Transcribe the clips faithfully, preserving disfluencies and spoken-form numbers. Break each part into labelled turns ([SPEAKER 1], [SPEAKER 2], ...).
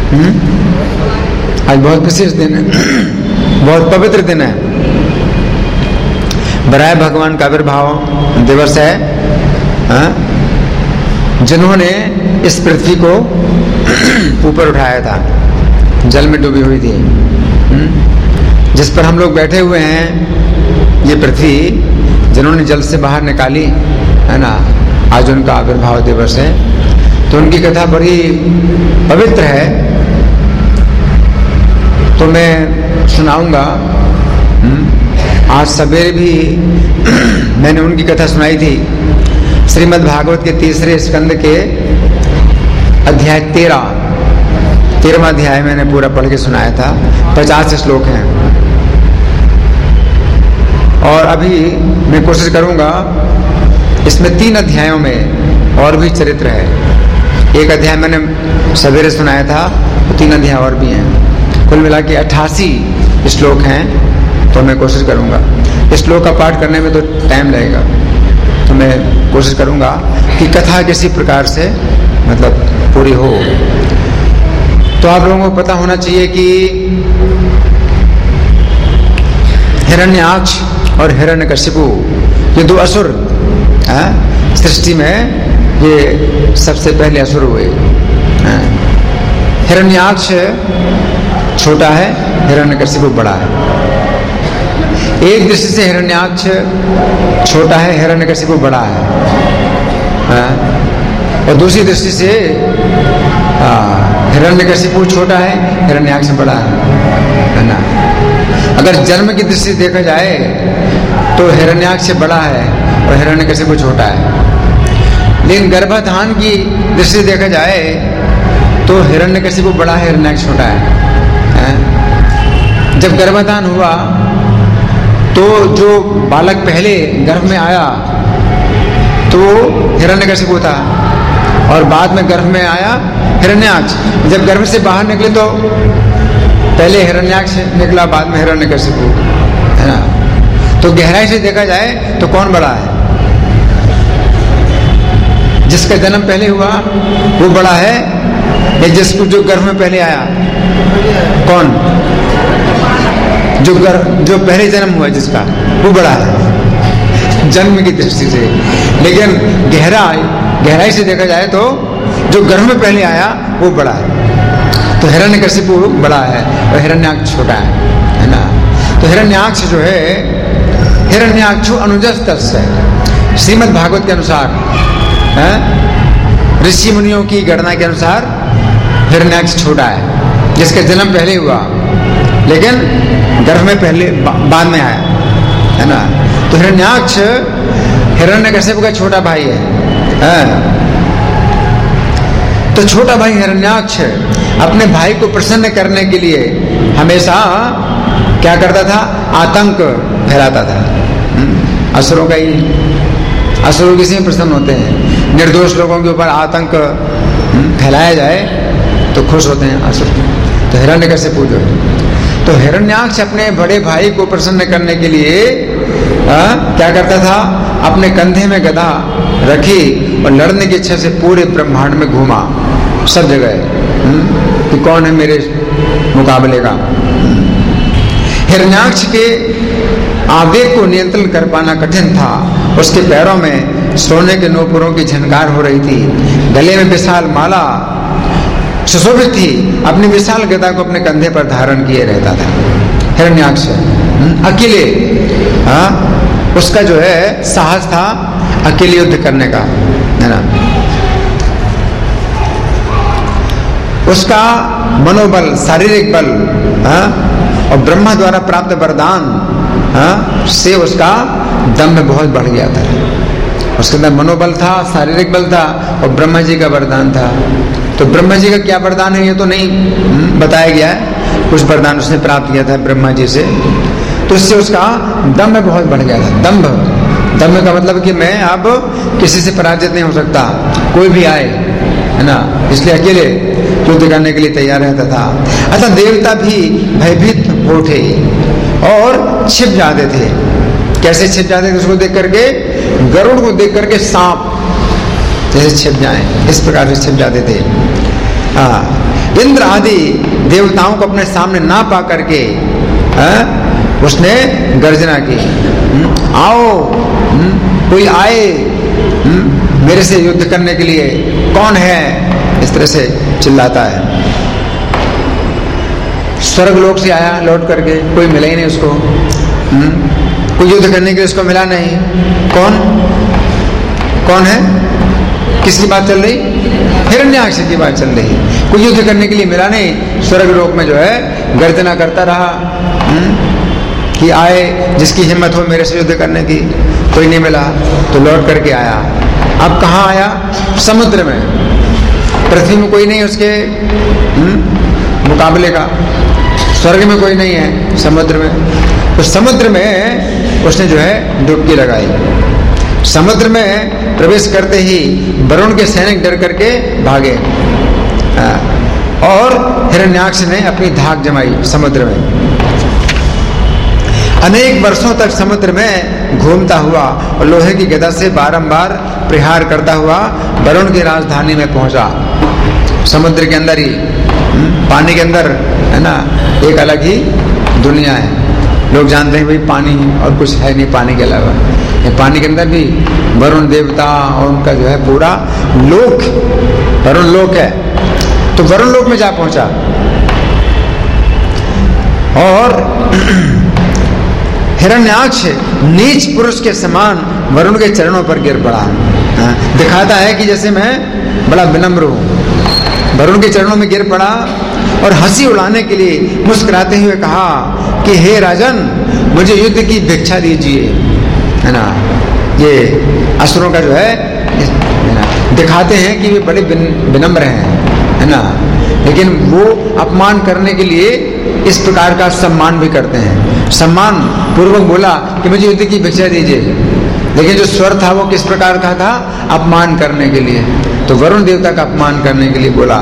[SPEAKER 1] हम्म? आज बहुत विशेष दिन है, बहुत पवित्र दिन है। बराह भगवान का आविर्भाव दिवस है, हा? जिन्होंने इस पृथ्वी को ऊपर उठाया था, जल में डूबी हुई थी, हम्म? जिस पर हम लोग बैठे हुए हैं, ये पृथ्वी जिन्होंने जल से बाहर निकाली है ना, आज उनका आविर्भाव दिवस है। तो उनकी कथा बड़ी पवित्र है, तो मैं सुनाऊंगा। आज सवेरे भी मैंने उनकी कथा सुनाई थी। श्रीमद् भागवत के तीसरे स्कंद के अध्याय तेरह तेरहवां अध्याय मैंने पूरा पढ़ के सुनाया था। पचास श्लोक हैं और अभी मैं कोशिश करूंगा, इसमें तीन अध्यायों में और भी चरित्र है। एक अध्याय मैंने सवेरे सुनाया था, तीन अध्याय और भी हैं। कुल मिला के अट्ठासी श्लोक हैं, तो मैं कोशिश करूंगा। इस श्लोक का पाठ करने में तो टाइम लगेगा, तो मैं कोशिश करूंगा कि कथा किसी प्रकार से मतलब पूरी हो। तो आप लोगों को पता होना चाहिए कि हिरण्याक्ष और हिरण्यकशिपु ये दो असुर सृष्टि में ये सबसे पहले असुर हुए। हिरण्याक्ष छोटा है, हिरण्यकशिपु बड़ा है। एक दृष्टि से हिरण्याक्ष छोटा है, हिरण्यकशिपु बड़ा है, और दूसरी दृष्टि से हिरण्यकशिपु छोटा है, हिरण्याक्ष बड़ा है ना। अगर जन्म की दृष्टि से देखा जाए तो हिरण्याक्ष बड़ा है और हिरण्यकशिपु छोटा है। लेकिन गर्भाधान की दृष्टि से देखा जाए तो हिरण्यकशिपु बड़ा है, हिरण्याक्ष छोटा है, है? जब गर्भाधान हुआ तो जो बालक पहले गर्भ में आया तो हिरण्यकशिपु था, और बाद में गर्भ में आया हिरण्याक्ष। जब गर्भ से बाहर निकले तो पहले हिरण्याक्ष निकला, बाद में हिरण्यकशिपु, है ना। तो गहराई से देखा जाए तो कौन बड़ा है? जिसका जन्म पहले हुआ वो बड़ा है, या जिसको जो गर्भ में पहले आया? कौन? जो गर्भ जो पहले जन्म हुआ जिसका, वो बड़ा है जन्म की दृष्टि से। लेकिन गहराई गहराई से देखा जाए तो जो गर्भ में पहले आया वो बड़ा है। तो हिरण्यकशिपु बड़ा है और हिरण्याक्ष छोटा है, है ना। तो हिरण्याक्ष जो है, हिरण्याक्षु अनुजस्तस्य है श्रीमद् भागवत के अनुसार, ऋषि मुनियों की गणना के अनुसार हिरण्याक्ष छोटा है, जिसका जन्म पहले हुआ लेकिन गर्भ में पहले बा, बाद में आया, है ना। तो हिरण्याक्ष हिरण्यकशिपु का छोटा भाई है, है? तो छोटा भाई हिरण्याक्ष अपने भाई को प्रसन्न करने के लिए हमेशा क्या करता था? आतंक फैलाता था। असुरों का ही असुरों किसी में प्रसन्न होते हैं, निर्दोष लोगों के ऊपर आतंक फैलाया जाए तो खुश होते हैं असुर। तो हिरण्यकशिपु जो है, तो हिरण्याक्ष अपने बड़े भाई को प्रसन्न करने के लिए आ, क्या करता था? अपने कंधे में गदा रखी और लड़ने की इच्छा से पूरे ब्रह्मांड में घूमा, सब जगह, कि कौन है मेरे मुकाबले का। हिरण्याक्ष के आवेग को नियंत्रण कर पाना कठिन था। उसके पैरों में सोने के नूपुरों की झनकार हो रही थी, गले में विशाल माला सुशोभित थी, अपनी विशाल गदा को अपने कंधे पर धारण किए रहता था हिरण्याक्ष अकेले। हाँ, उसका जो है साहस था अकेले युद्ध करने का, है ना। उसका मनोबल, शारीरिक बल, हाँ, और ब्रह्मा द्वारा प्राप्त वरदान, हाँ, से उसका दम बहुत बढ़ गया था। उसके अंदर मनोबल था, शारीरिक बल था और ब्रह्मा जी का वरदान था। तो ब्रह्मा जी का क्या वरदान है ये तो नहीं बताया गया है, कुछ वरदान उसने प्राप्त किया था ब्रह्मा जी से। तो इससे उसका दम्भ बहुत बढ़ गया था। दम्भ दम्भ का मतलब कि मैं अब किसी से पराजित नहीं हो सकता, कोई भी आए, है ना। इसलिए अकेले युद्ध करने के लिए तैयार रहता था। अतः देवता भी भयभीत हो उठे और छिप जाते थे। कैसे छिप जाते थे? उसको देख करके, गरुड़ को देख करके सांप जैसे छिप जाएं, इस प्रकार से छिप जाते थे। हाँ, इंद्र आदि देवताओं को अपने सामने ना पा करके है, उसने गर्जना की, आओ कोई आए मेरे से युद्ध करने के लिए, कौन है, इस तरह से चिल्लाता है। स्वर्ग लोक से आया लौट करके, कोई मिला ही नहीं उसको, कोई युद्ध करने के लिए उसको मिला नहीं। कौन कौन है, किसकी बात चल रही? हिरण्याक्ष की बात चल रही। कोई युद्ध करने के लिए मिला नहीं, स्वर्ग लोक में जो है गर्जना करता रहा कि आए जिसकी हिम्मत हो मेरे से युद्ध करने की, कोई नहीं मिला तो लौट करके आया। अब कहाँ आया? समुद्र में। पृथ्वी में कोई नहीं उसके मुकाबले का, स्वर्ग में कोई नहीं है, समुद्र में। तो समुद्र में उसने जो है डुबकी लगाई। समुद्र में प्रवेश करते ही वरुण के सैनिक डर करके भागे और हिरण्याक्ष ने अपनी धाक जमाई समुद्र में। अनेक वर्षों तक समुद्र में घूमता हुआ और लोहे की गदा से बारंबार प्रहार करता हुआ वरुण की राजधानी में पहुंचा। समुद्र के अंदर ही, पानी के अंदर है ना, एक अलग ही दुनिया है। लोग जानते हैं भाई पानी और कुछ है नहीं पानी के अलावा। ये पानी के अंदर भी वरुण देवता और उनका जो है पूरा लोक, वरुण लोक है। तो वरुण लोक में जा पहुंचा और हिरण्याक्ष नीच पुरुष के समान वरुण के चरणों पर गिर पड़ा। दिखाता है कि जैसे मैं बड़ा विनम्र हूं। वरुण के चरणों में गिर पड़ा और हंसी उड़ाने के लिए मुस्कुराते हुए कहा कि हे राजन, मुझे युद्ध की भिक्षा दीजिए, है ना। ये असुरों का जो है, है ना, दिखाते हैं कि वे बड़े विनम्र हैं, है ना, लेकिन वो अपमान करने के लिए इस प्रकार का सम्मान भी करते हैं। सम्मान पूर्वक बोला कि मुझे युद्ध की भिक्षा दीजिए, लेकिन जो स्वर था वो किस प्रकार का था? अपमान करने के लिए। तो वरुण देवता का अपमान करने के लिए बोला,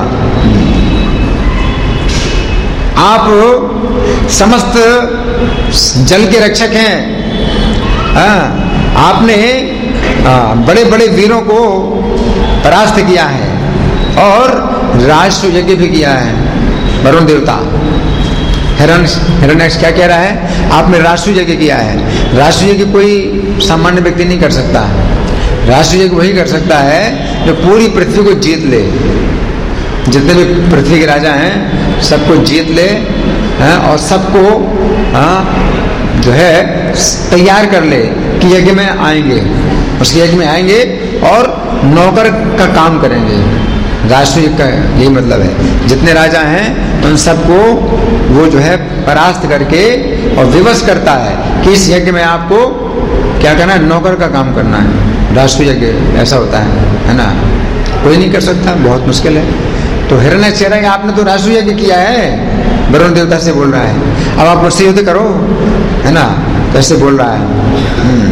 [SPEAKER 1] आप समस्त जल के रक्षक हैं, हाँ, आपने बड़े बड़े वीरों को परास्त किया है और राजस्व यज्ञ भी किया है। वरुण देवता हिरण्याक्ष क्या कह रहा है? आपने राजस्व यज्ञ किया है। राजस्व यज्ञ कोई सामान्य व्यक्ति नहीं कर सकता। राजस्व यज्ञ वही कर सकता है जो पूरी पृथ्वी को जीत ले। जितने भी पृथ्वी के राजा हैं सबको जीत ले, हैं, और सबको जो है तैयार कर ले कि यज्ञ में आएंगे, उस यज्ञ में आएंगे और नौकर का काम करेंगे। राष्ट्रीय का यही मतलब है। जितने राजा हैं उन सबको वो जो है परास्त करके और विवश करता है कि इस यज्ञ में आपको क्या करना है? नौकर का काम करना है। राष्ट्रीय यज्ञ ऐसा होता है, है ना। कोई नहीं कर सकता, बहुत मुश्किल है। तो हिरण्याक्ष कह रहा है कि आपने तो राष्ट्रीय यज्ञ किया है, वरुण देवता से बोल रहा है, अब आप मुझसे युद्ध करो, है ना, कैसे बोल रहा है।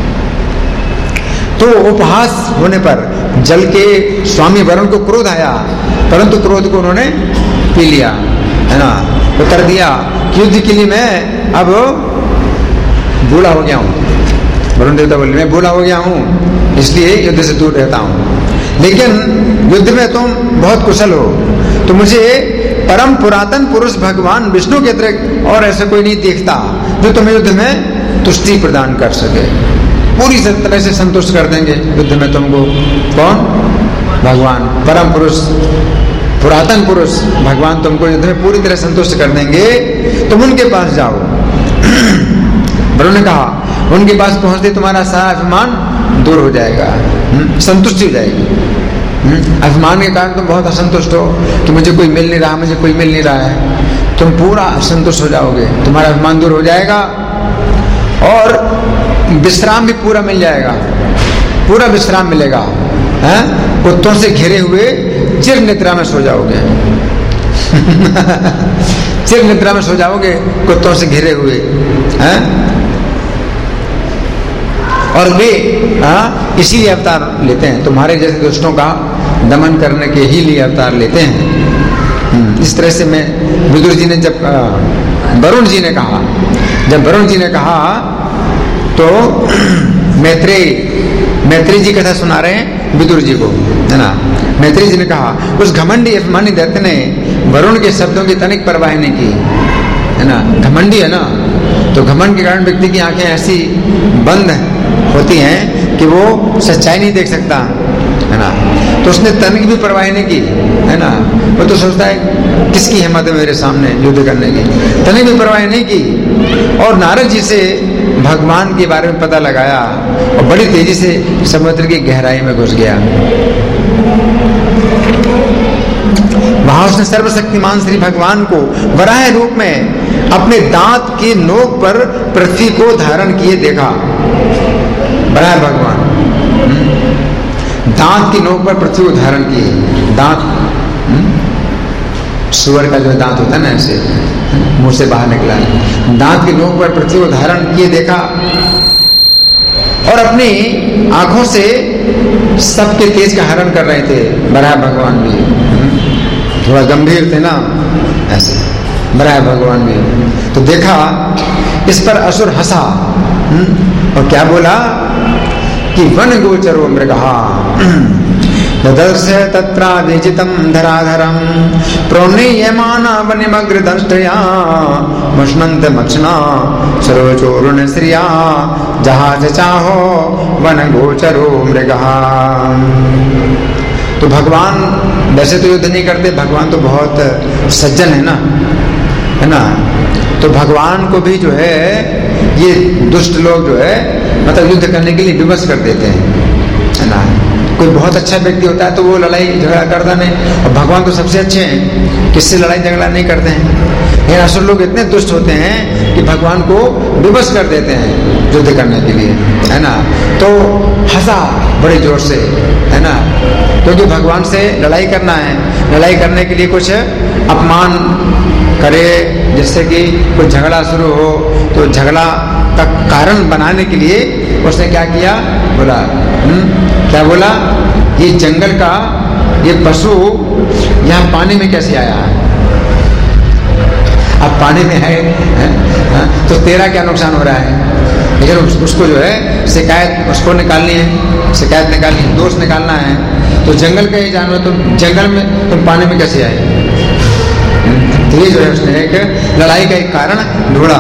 [SPEAKER 1] तो उपहास होने पर जल के स्वामी वरुण को क्रोध आया, परंतु क्रोध को उन्होंने पी लिया, है ना, उत्तर दिया कि युद्ध के लिए मैं अब बूढ़ा हो गया हूँ। वरुण देवता बोले मैं बूढ़ा हो गया हूँ, इसलिए युद्ध से दूर रहता हूँ, लेकिन युद्ध में तुम बहुत कुशल हो, तो मुझे परम पुरातन पुरुष भगवान विष्णु के अतिरिक्त और ऐसा कोई नहीं देखता जो तुम्हें युद्ध में तुष्टि प्रदान कर सके। पूरी तरह से संतुष्ट कर देंगे युद्ध में तुमको। कौन? भगवान परम पुरुष, पुरातन पुरुष भगवान तुमको युद्ध में पूरी तरह संतुष्ट कर देंगे, तुम उनके पास जाओ। वरुण ने कहा उनके पास पहुंचते तुम्हारा सारा अभिमान दूर हो जाएगा, संतुष्टि हो जाएगी। अभिमान के कारण तुम बहुत असंतुष्ट हो कि मुझे कोई मिल नहीं रहा, मुझे कोई मिल नहीं रहा है, तुम पूरा संतुष्ट हो जाओगे, तुम्हारा अभिमान दूर हो जाएगा और विश्राम भी पूरा मिल जाएगा, पूरा विश्राम मिलेगा, हैं? कुत्तों से घिरे हुए चिर निद्रा में सो जाओगे। चिर निद्रा में सो जाओगे कुत्तों से घिरे हुए, हैं? और वे इसीलिए अवतार लेते हैं, तुम्हारे जैसे दुष्टों का दमन करने के ही लिए अवतार लेते हैं। इस तरह से मैं विदुर जी ने जब वरुण जी ने कहा, जब वरुण जी ने कहा तो मैत्रेय मैत्रेय जी कथा सुना रहे हैं। विदुर जी को, है ना। मैत्री जी ने कहा उस घमंडी अभिमानी दैत्य ने वरुण के शब्दों की तनिक परवाह नहीं की, है ना। घमंडी है ना, तो घमंड के कारण व्यक्ति की आंखें ऐसी बंद होती हैं कि वो सच्चाई नहीं देख सकता, है ना। तो उसने तनिक भी परवाह नहीं की, है ना। वो तो सोचता है किसकी हिम्मत है मेरे सामने युद्ध करने की, तनिक भी परवाह नहीं की। और नारद जी से भगवान के बारे में पता लगाया और बड़ी तेजी से समुद्र की गहराई में घुस गया। वहां उसने सर्वशक्तिमान श्री भगवान को वराह रूप में अपने दांत की नोक पर पृथ्वी को धारण किए देखा। वराह भगवान दांत की नोक पर पृथ्वी को धारण किए। दांत सुअर का जो दांत होता है ना, ऐसे मुंह से बाहर निकला, दांत की नोक पर पृथ्वी को धारण किए देखा और अपनी आंखों से सबके तेज का हरण कर रहे थे। वराह भगवान भी थोड़ा गंभीर थे ना, ऐसे वराह भगवान भी। तो देखा इस पर असुर हंसा और क्या बोला कि वन गोचरो मृगहा ददर्शय तत्राभिजितं धराधरं प्रोन्नीयमाना वनिमग्रदंष्ट्या मुष्णन्त मक्षणा सरोचोरुण श्रिया जहाज चाहो वन गोचरो मृगहा। तो भगवान वैसे तो युद्ध नहीं करते, भगवान तो बहुत सज्जन है ना, है ना। तो भगवान को भी जो है ये दुष्ट लोग जो है मतलब युद्ध करने के लिए विवश कर देते हैं, है ना। कोई बहुत अच्छा व्यक्ति होता है तो वो लड़ाई झगड़ा करता नहीं, और भगवान तो सबसे अच्छे हैं, किससे लड़ाई झगड़ा नहीं करते हैं। ये असुर लोग इतने दुष्ट होते हैं कि भगवान को विवश कर देते हैं युद्ध करने के लिए, है ना। तो हंसा बड़े जोर से, है ना, क्योंकि भगवान से लड़ाई करना है। लड़ाई करने के लिए कुछ अपमान करे, जिससे कि कुछ झगड़ा शुरू हो, तो झगड़ा का कारण बनाने के लिए उसने क्या किया, बोला हुँ? क्या बोला, ये जंगल का ये पशु यहाँ पानी में कैसे आया। अब पानी में है, है, है तो तेरा क्या नुकसान हो रहा है। लेकिन उस, उसको जो है शिकायत उसको निकालनी है, शिकायत निकालनी है, दोष निकालना है। तो जंगल के ही जानवर तुम जंगल में तुम पानी में कैसे आए। तो ये जो है उसने एक लड़ाई का एक कारण ढूंढा।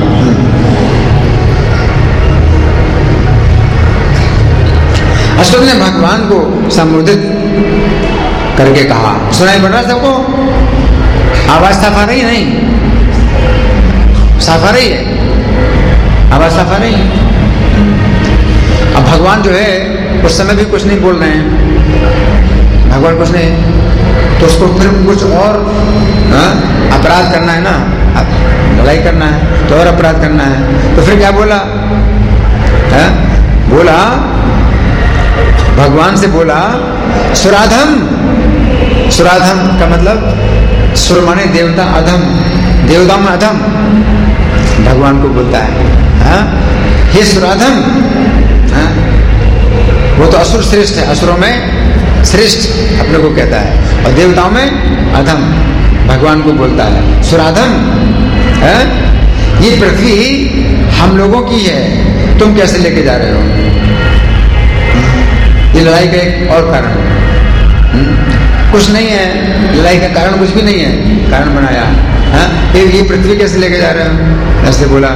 [SPEAKER 1] असुर ने भगवान को संबोधित करके कहा, सुनाई पड़ रहा सबको, आवाज साफ आ रही है, नहीं साफ आ रही है, आवाज साफ आ रही है। अब भगवान जो है उस समय भी कुछ नहीं बोल रहे हैं, भगवान कुछ नहीं, तो उसको फिर कुछ और हा? अपराध करना है ना, लड़ाई करना है तो और अपराध करना है। तो फिर क्या बोला, हा? बोला भगवान से बोला सुराधम। सुराधम का मतलब सुर माने देवता, अधम देवता में अधम भगवान को बोलता है, हा? हे सुराधम, हा? वो तो असुर श्रेष्ठ है, असुरों में श्रेष्ठ अपने को कहता है, और देवताओं में अधम भगवान को बोलता है सुराधम। हा? ये पृथ्वी हम लोगों की है, तुम कैसे लेके जा रहे हो। ये लड़ाई का एक और कारण कुछ नहीं है, लड़ाई का कारण कुछ भी नहीं है, कारण बनाया है। ये पृथ्वी कैसे लेके जा रहे हो, ऐसे बोला।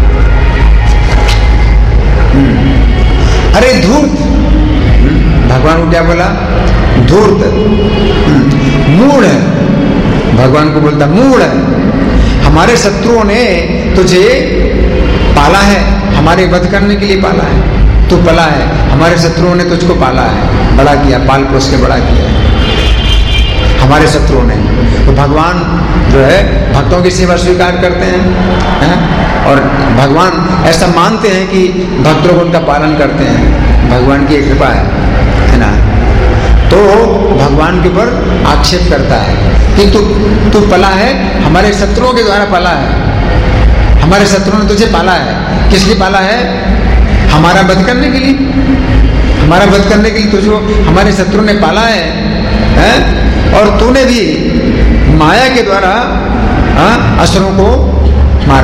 [SPEAKER 1] अरे धूर्त, भगवान को क्या बोला, धूर्त, मूढ़, भगवान को बोलता मूढ़। हमारे शत्रुओं ने तुझे पाला है, हमारे वध करने के लिए पाला है, तू पला है, हमारे शत्रुओं ने तुझको पाला है, बड़ा किया, पाल पोस के बड़ा किया है हमारे शत्रुओं ने। तो भगवान जो है भक्तों की सेवा स्वीकार करते हैं, हैं? और भगवान ऐसा मानते हैं कि भक्त लोग उनका पालन करते हैं, भगवान की कृपा है, है ना। तो भगवान के ऊपर आक्षेप करता है कि तू तू पला है, हमारे शत्रुओं के द्वारा पाला है, हमारे शत्रुओं ने तुझे पाला है। किस लिए पाला है, हमारा वध करने के लिए, हमारा वध करने के लिए तुझको हमारे शत्रु ने पाला है, है? और तूने भी माया के द्वारा असुरों को मारा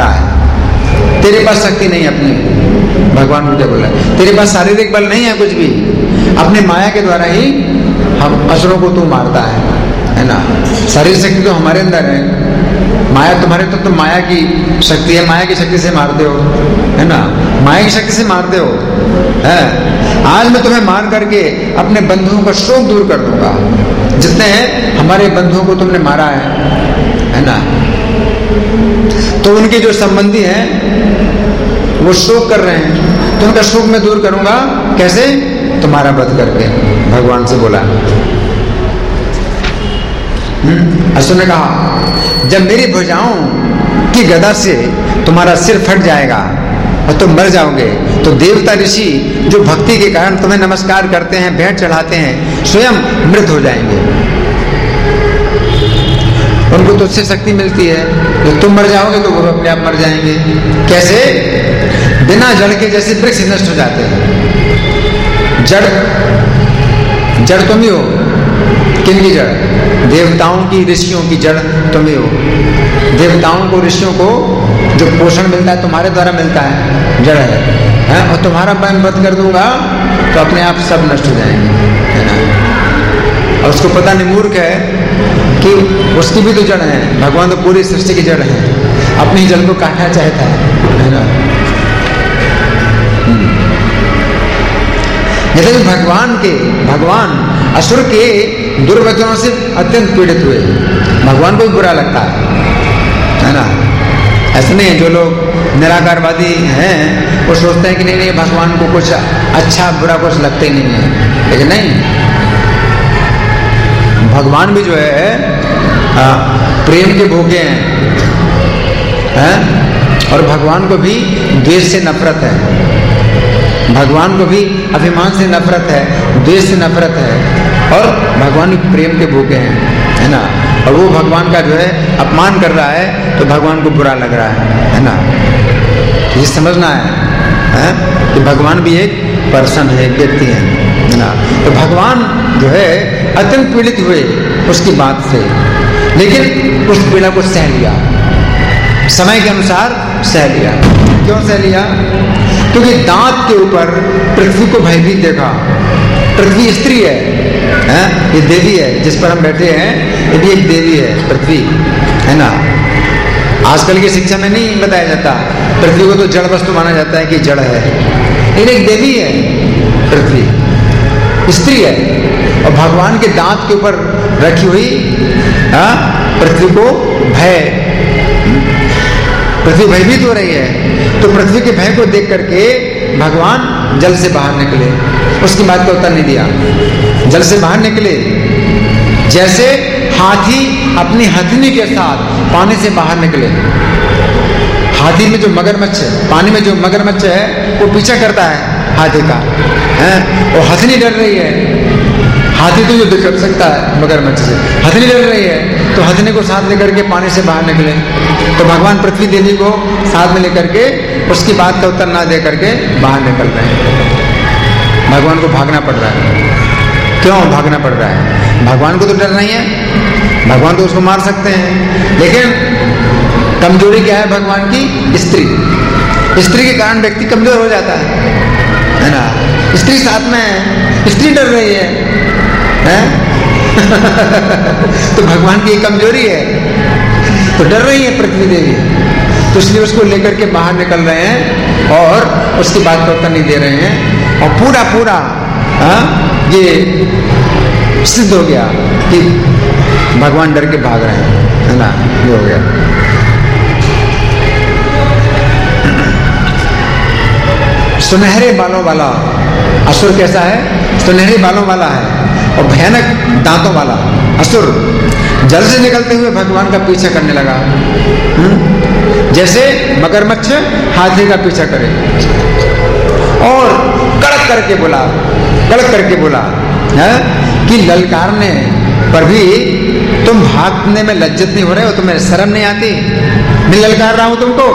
[SPEAKER 1] है। तेरे पास शक्ति नहीं अपनी, भगवान को क्या बोला, तेरे पास शारीरिक बल नहीं है कुछ भी, अपने माया के द्वारा ही हम असुरों को तू मारता है, है ना। शारीरिक शक्ति तो हमारे अंदर है, माया तुम्हारे तो तुम माया की शक्ति है, माया की शक्ति से मारते हो, है ना। माया की शक्ति से मारते हो, है। आज मैं तुम्हें मार करके अपने बंधुओं का शोक दूर कर दूंगा। जितने हैं हमारे बंधुओं को तुमने मारा है, है ना, तो उनके जो संबंधी हैं वो शोक कर रहे हैं, तो उनका शोक मैं दूर करूंगा। कैसे? तुम्हारा वध करके, भगवान से बोला। असुर ने कहा, जब मेरी भुजाओं की गदा से तुम्हारा सिर फट जाएगा और तुम मर जाओगे, तो देवता ऋषि जो भक्ति के कारण तुम्हें नमस्कार करते हैं, भेंट चढ़ाते हैं, स्वयं मृत हो जाएंगे। उनको तो उससे शक्ति मिलती है, जब तुम मर जाओगे तो वो अपने आप मर जाएंगे। कैसे? बिना जड़ के जैसे वृक्ष नष्ट हो जाते हैं। जड़ जड़ तुम ही हो। किनकी जड़? देवताओं की, ऋषियों की जड़ तुम ही हो। देवताओं को, ऋषियों को जो पोषण मिलता है तुम्हारे द्वारा मिलता है, जड़ है, है? और तुम्हारा मैं वध कर दूंगा तो अपने आप सब नष्ट हो जाएंगे, है ना। और उसको पता नहीं, मूर्ख है कि उसकी भी तो जड़ है। भगवान तो पूरी सृष्टि की जड़ है, अपनी जड़ को काटना चाहता है, है ना। जैसे भगवान के भगवान असुर के दुर्वचनों से अत्यंत पीड़ित हुए, भगवान को भी बुरा लगता है, है ना। ऐसे नहीं, जो लोग निराकारवादी हैं वो सोचते हैं कि नहीं नहीं भगवान को कुछ अच्छा बुरा कुछ लगता ही नहीं है, लेकिन नहीं, भगवान भी जो है आ, प्रेम के भूखे हैं, हैं? और भगवान को भी द्वेष से नफरत है, भगवान को भी अभिमान से नफरत है, द्वेष से नफरत है, और भगवान भी प्रेम के भूखे हैं, है ना। और वो भगवान का जो है अपमान कर रहा है तो भगवान को बुरा लग रहा है, है ना। ये समझना है, है? कि भगवान भी एक पर्सन है, एक व्यक्ति है, है ना। तो भगवान जो है अत्यंत पीड़ित हुए उसकी बात से, लेकिन उस पीड़ा को सह लिया, समय के अनुसार सह लिया। क्यों सह लिया? क्योंकि दांत के ऊपर पृथ्वी को भयभीत देखा। पृथ्वी स्त्री है, है? ये देवी है जिस पर हम बैठे हैं, ये भी एक देवी है, पृथ्वी, है ना। आजकल की शिक्षा में नहीं बताया जाता, पृथ्वी को तो जड़ वस्तु माना जाता है कि जड़ है, लेकिन एक देवी है पृथ्वी, स्त्री है। और भगवान के दांत के ऊपर रखी हुई पृथ्वी को भय, पृथ्वी भयभीत हो रही है, तो पृथ्वी के भय को देख करके भगवान जल से बाहर निकले, उसकी बात का उत्तर नहीं दिया। जल से बाहर निकले जैसे हाथी अपनी हथनी के साथ पानी से बाहर निकले। हाथी में जो मगरमच्छ है, पानी में जो मगरमच्छ है वो पीछा करता है हाथी का, है? और हथनी डर रही है, हाथी तो युद्ध कर सकता है मगरमच्छ से, हथनी डर रही है, तो हथनी को साथ लेकर के पानी से बाहर निकले। तो भगवान पृथ्वी देवी को साथ में लेकर के उसकी बात का उत्तर ना दे करके बाहर निकल रहे हैं। भगवान को भागना पड़ रहा है। क्यों भागना पड़ रहा है? भगवान को तो डर नहीं है, भगवान तो उसको मार सकते हैं, लेकिन कमजोरी क्या है भगवान की? स्त्री। स्त्री के कारण व्यक्ति कमजोर हो जाता है, है ना। स्त्री साथ में है, स्त्री डर रही है, है? तो भगवान की कमजोरी है, तो डर रही है पृथ्वी देवी, तो इसलिए उसको लेकर के बाहर निकल रहे हैं और उसकी बात का उत्तर नहीं दे रहे हैं। और पूरा पूरा आ, ये सिद्ध हो गया कि भगवान डर के भाग रहे हैं, है ना। ये हो गया। सुनहरे बालों वाला असुर कैसा है? सुनहरे बालों वाला है और भयानक दांतों वाला असुर जल से निकलते हुए भगवान का पीछा करने लगा। हुँ? जैसे मगरमच्छ हाथी का पीछा करे, और कड़क करके बोला, कड़क करके बोला है कि ललकारने पर भी तुम भागने में लज्जित नहीं हो रहे हो, तुम्हें शर्म नहीं आती? मैं ललकार रहा हूं तुमको,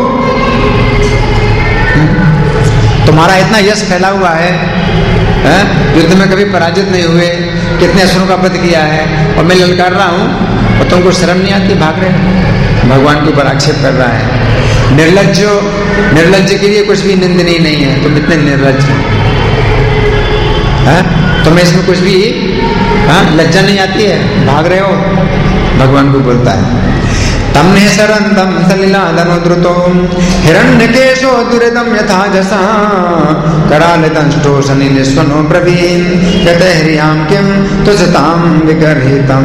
[SPEAKER 1] तुम्हारा इतना यश फैला हुआ है, है? युद्ध में कभी पराजित नहीं हुए, कितने असुरों का वध किया है, और मैं ललकार रहा हूं और तुमको शर्म नहीं आती, भाग रहे। भगवान के ऊपर आक्षेप कर रहा है। निर्लज्ज, निर्लज्ज के लिए कुछ भी निंदनीय नहीं है, तुम इतने निर्लज्ज। है? तुम्हें इसमें कुछ भी हाँ लज्जा नहीं आती है, भाग रहे हो? भगवान को बोलता है तमने सरंदम सलिलादनुद्रुतो हिरण्यकेशो दुरिदम यथा जसा करालदंष्टो सनिलिस्वनो प्रवीण गते ह्रियाम किम तुझताम विगर्हितम।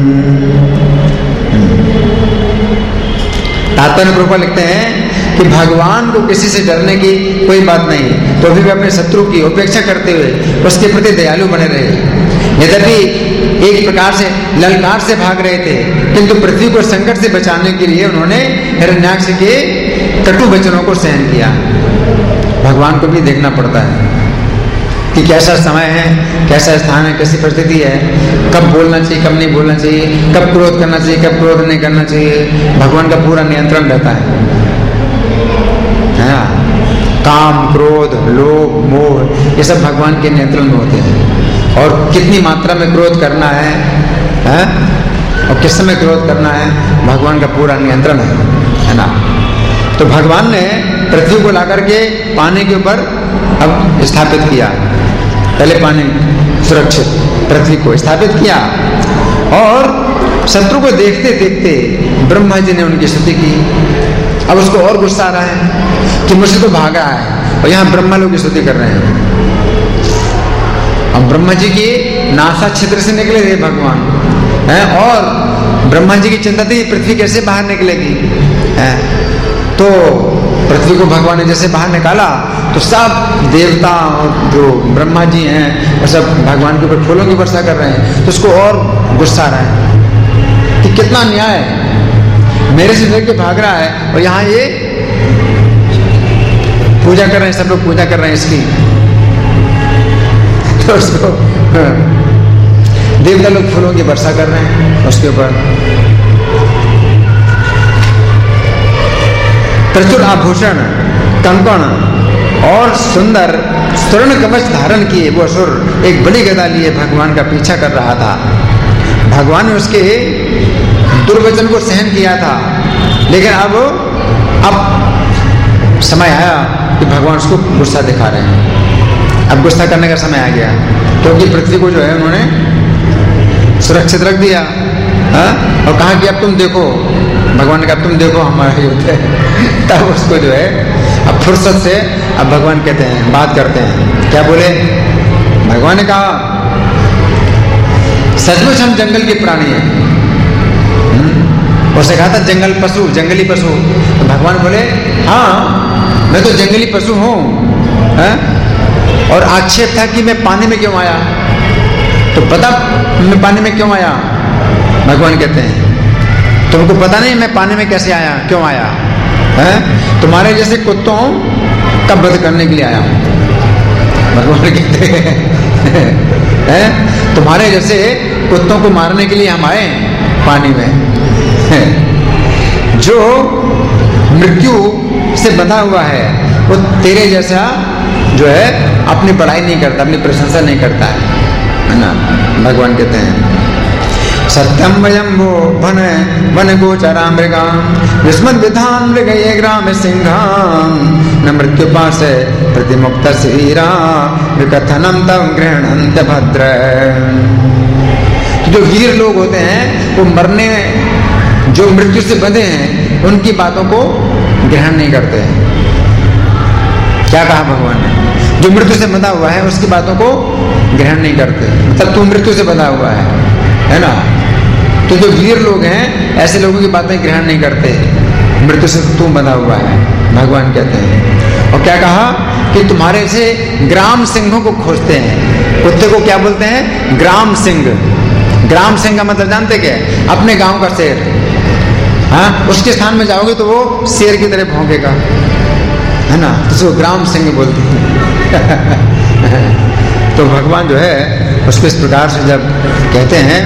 [SPEAKER 1] तात्पर्य प्रभुपाद लिखते हैं कि भगवान को किसी से डरने की कोई बात नहीं, तो भी वे अपने शत्रु की उपेक्षा करते हुए उसके प्रति दयालु बने रहे। यद्यपि एक प्रकार से ललकार से भाग रहे थे, किंतु पृथ्वी को संकट से बचाने के लिए उन्होंने हिरण्याक्ष के कटु वचनों को सहन किया। भगवान को भी देखना पड़ता है कि कैसा समय है, कैसा स्थान है, कैसी परिस्थिति है, कब बोलना चाहिए, कब नहीं बोलना चाहिए, कब क्रोध करना चाहिए, कब क्रोध नहीं करना चाहिए। भगवान का पूरा नियंत्रण रहता है, है ना? काम, क्रोध, लोभ, मोह ये सब भगवान के नियंत्रण में होते हैं। और कितनी मात्रा में क्रोध करना है, है? और किस समय क्रोध करना है, भगवान का पूरा नियंत्रण है, है ना? तो भगवान ने पृथ्वी को लाकर के पानी के ऊपर अब स्थापित किया। पहले पानी सुरक्षित पृथ्वी को स्थापित किया और शत्रु को देखते देखते ब्रह्मा जी ने उनकी स्तुति की। अब उसको और गुस्सा आ रहा है कि मुझसे तो भागा है और यहाँ ब्रह्मा लोग की स्तुति कर रहे हैं। अब ब्रह्मा जी की नासा क्षेत्र से निकले थे भगवान है और ब्रह्मा जी की चिंता थी पृथ्वी कैसे बाहर निकलेगी है। तो पृथ्वी को भगवान ने जैसे बाहर निकाला तो सब देवता जो ब्रह्मा जी हैं वो सब भगवान के ऊपर फूलों की वर्षा कर रहे हैं। तो उसको और गुस्सा आ रहा है कि कितना न्याय, मेरे से लेके भाग रहा है और यहाँ ये पूजा कर रहे हैं, सब लोग पूजा कर रहे हैं इसकी। तो उसको देवता लोग फूलों की वर्षा कर रहे हैं उसके ऊपर। प्रचुर आभूषण, कंकण और सुंदर स्वर्ण कवच धारण किए वो असुर एक बड़ी गदा लिए भगवान का पीछा कर रहा था। भगवान ने उसके दुर्वचन को सहन किया था, लेकिन अब अब समय आया कि भगवान उसको गुस्सा दिखा रहे हैं। अब गुस्सा करने का समय आ गया, क्योंकि पृथ्वी को जो है उन्होंने सुरक्षित रख दिया हा? और कहा कि अब तुम देखो, भगवान ने कहा तुम देखो हमारा युद्ध है। तब उसको जो है अब फुर्सत से अब भगवान कहते हैं, बात करते हैं। क्या बोले? भगवान ने कहा सचमुच हम जंगल के प्राणी हैं। उसने कहा था जंगल पशु, जंगली पशु। तो भगवान बोले हाँ मैं तो जंगली पशु हूँ, और आक्षेप था कि मैं पानी में क्यों आया। तो पता मैं पानी में क्यों आया? भगवान कहते हैं तुमको पता नहीं मैं पानी में कैसे आया, क्यों आया है? तुम्हारे जैसे कुत्तों का वध करने के लिए आया हूं। भगवान कहते हैं तुम्हारे जैसे कुत्तों को मारने के लिए हम आए पानी में। जो मृत्यु से बंधा हुआ है वो तेरे जैसा जो है अपनी पढ़ाई नहीं करता, अपनी प्रशंसा नहीं करता है ना। भगवान कहते हैं सत्यम वयम वो वन वन गोचरा मृगाम विस्मद विधान मृग ये ग्राम सिंहाम न मृत्यु पास प्रतिमुक्त वीरा विकथनम तव गृहणंत भद्र। जो वीर लोग होते हैं वो मरने, जो मृत्यु से बंधे हैं उनकी बातों को ग्रहण नहीं करते हैं। क्या कहा भगवान ने? जो मृत्यु से बंधा हुआ है उसकी बातों को ग्रहण नहीं करते, मतलब तू मृत्यु से बंधा हुआ है, है ना। तो जो वीर लोग हैं ऐसे लोगों की बातें ग्रहण नहीं करते, मृत्यु से तू बंधा हुआ है, भगवान कहते हैं। और क्या कहा कि तुम्हारे से ग्राम सिंहों को खोजते हैं। कुत्ते को क्या बोलते हैं? ग्राम सिंह। ग्राम सिंह का मतलब जानते क्या? अपने गांव का शेर। हाँ, उसके स्थान में जाओगे तो वो शेर की तरह भौंकेगा, है ना, तो उसको ग्राम सिंह बोलते हैं। तो भगवान जो है उसको इस प्रकार से जब कहते हैं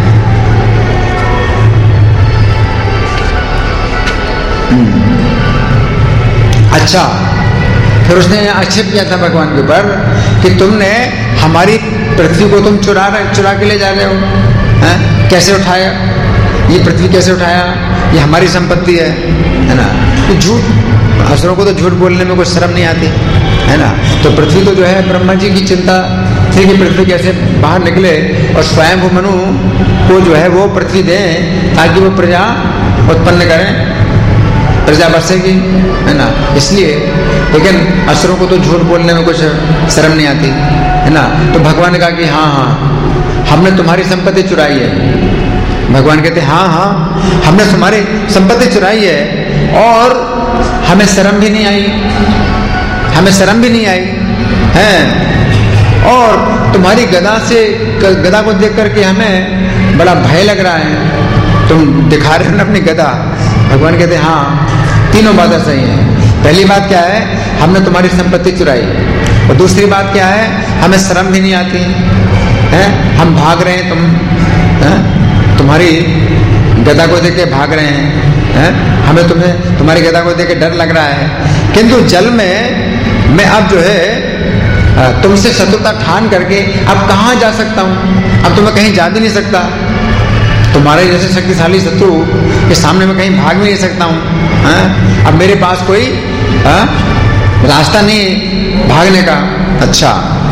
[SPEAKER 1] अच्छा, फिर उसने आक्षेप किया था भगवान के ऊपर कि तुमने हमारी पृथ्वी को तुम चुरा रहे चुरा के ले जा रहे हो, हैं? कैसे उठाया ये पृथ्वी, कैसे उठाया? ये हमारी संपत्ति है, है ना। तो झूठ, असुरों को तो झूठ बोलने में कोई शर्म नहीं आती, है ना। तो पृथ्वी को जो है ब्रह्मा जी की चिंता ठीक है, पृथ्वी कैसे बाहर निकले और स्वयं वो मनु को जो है वो पृथ्वी दें ताकि वो प्रजा उत्पन्न करें, प्रजा बसेगी, है ना। इसलिए लेकिन असुरों को तो झूठ बोलने में कुछ शर्म नहीं आती, है ना। तो भगवान ने कहा कि हाँ हाँ हमने तुम्हारी संपत्ति चुराई है। भगवान कहते हाँ हाँ हमने तुम्हारी संपत्ति चुराई है और हमें शर्म भी नहीं आई, हमें शर्म भी नहीं आई है। और तुम्हारी गदा से गदा को देख करके हमें बड़ा भय लग रहा है, तुम दिखा रहे हो ना अपनी गदा। भगवान कहते हाँ तीनों बातें सही हैं। पहली बात क्या है, हमने तुम्हारी संपत्ति चुराई, और दूसरी बात क्या है, हमें शर्म भी नहीं आती है, हम भाग रहे हैं, तुम है? तुम्हारी गदा को देख के भाग रहे हैं, है? हमें तुम्हें तुम्हारी गदा को देख के डर लग रहा है, किंतु जल में मैं अब जो है तुमसे शत्रुता ठान करके अब कहाँ जा सकता हूँ, अब तो मैं कहीं जा भी नहीं सकता। तुम्हारे जैसे शक्तिशाली शत्रु के सामने मैं कहीं भाग भी नहीं सकता हूँ, अब मेरे पास कोई आ, रास्ता नहीं भागने का। अच्छा,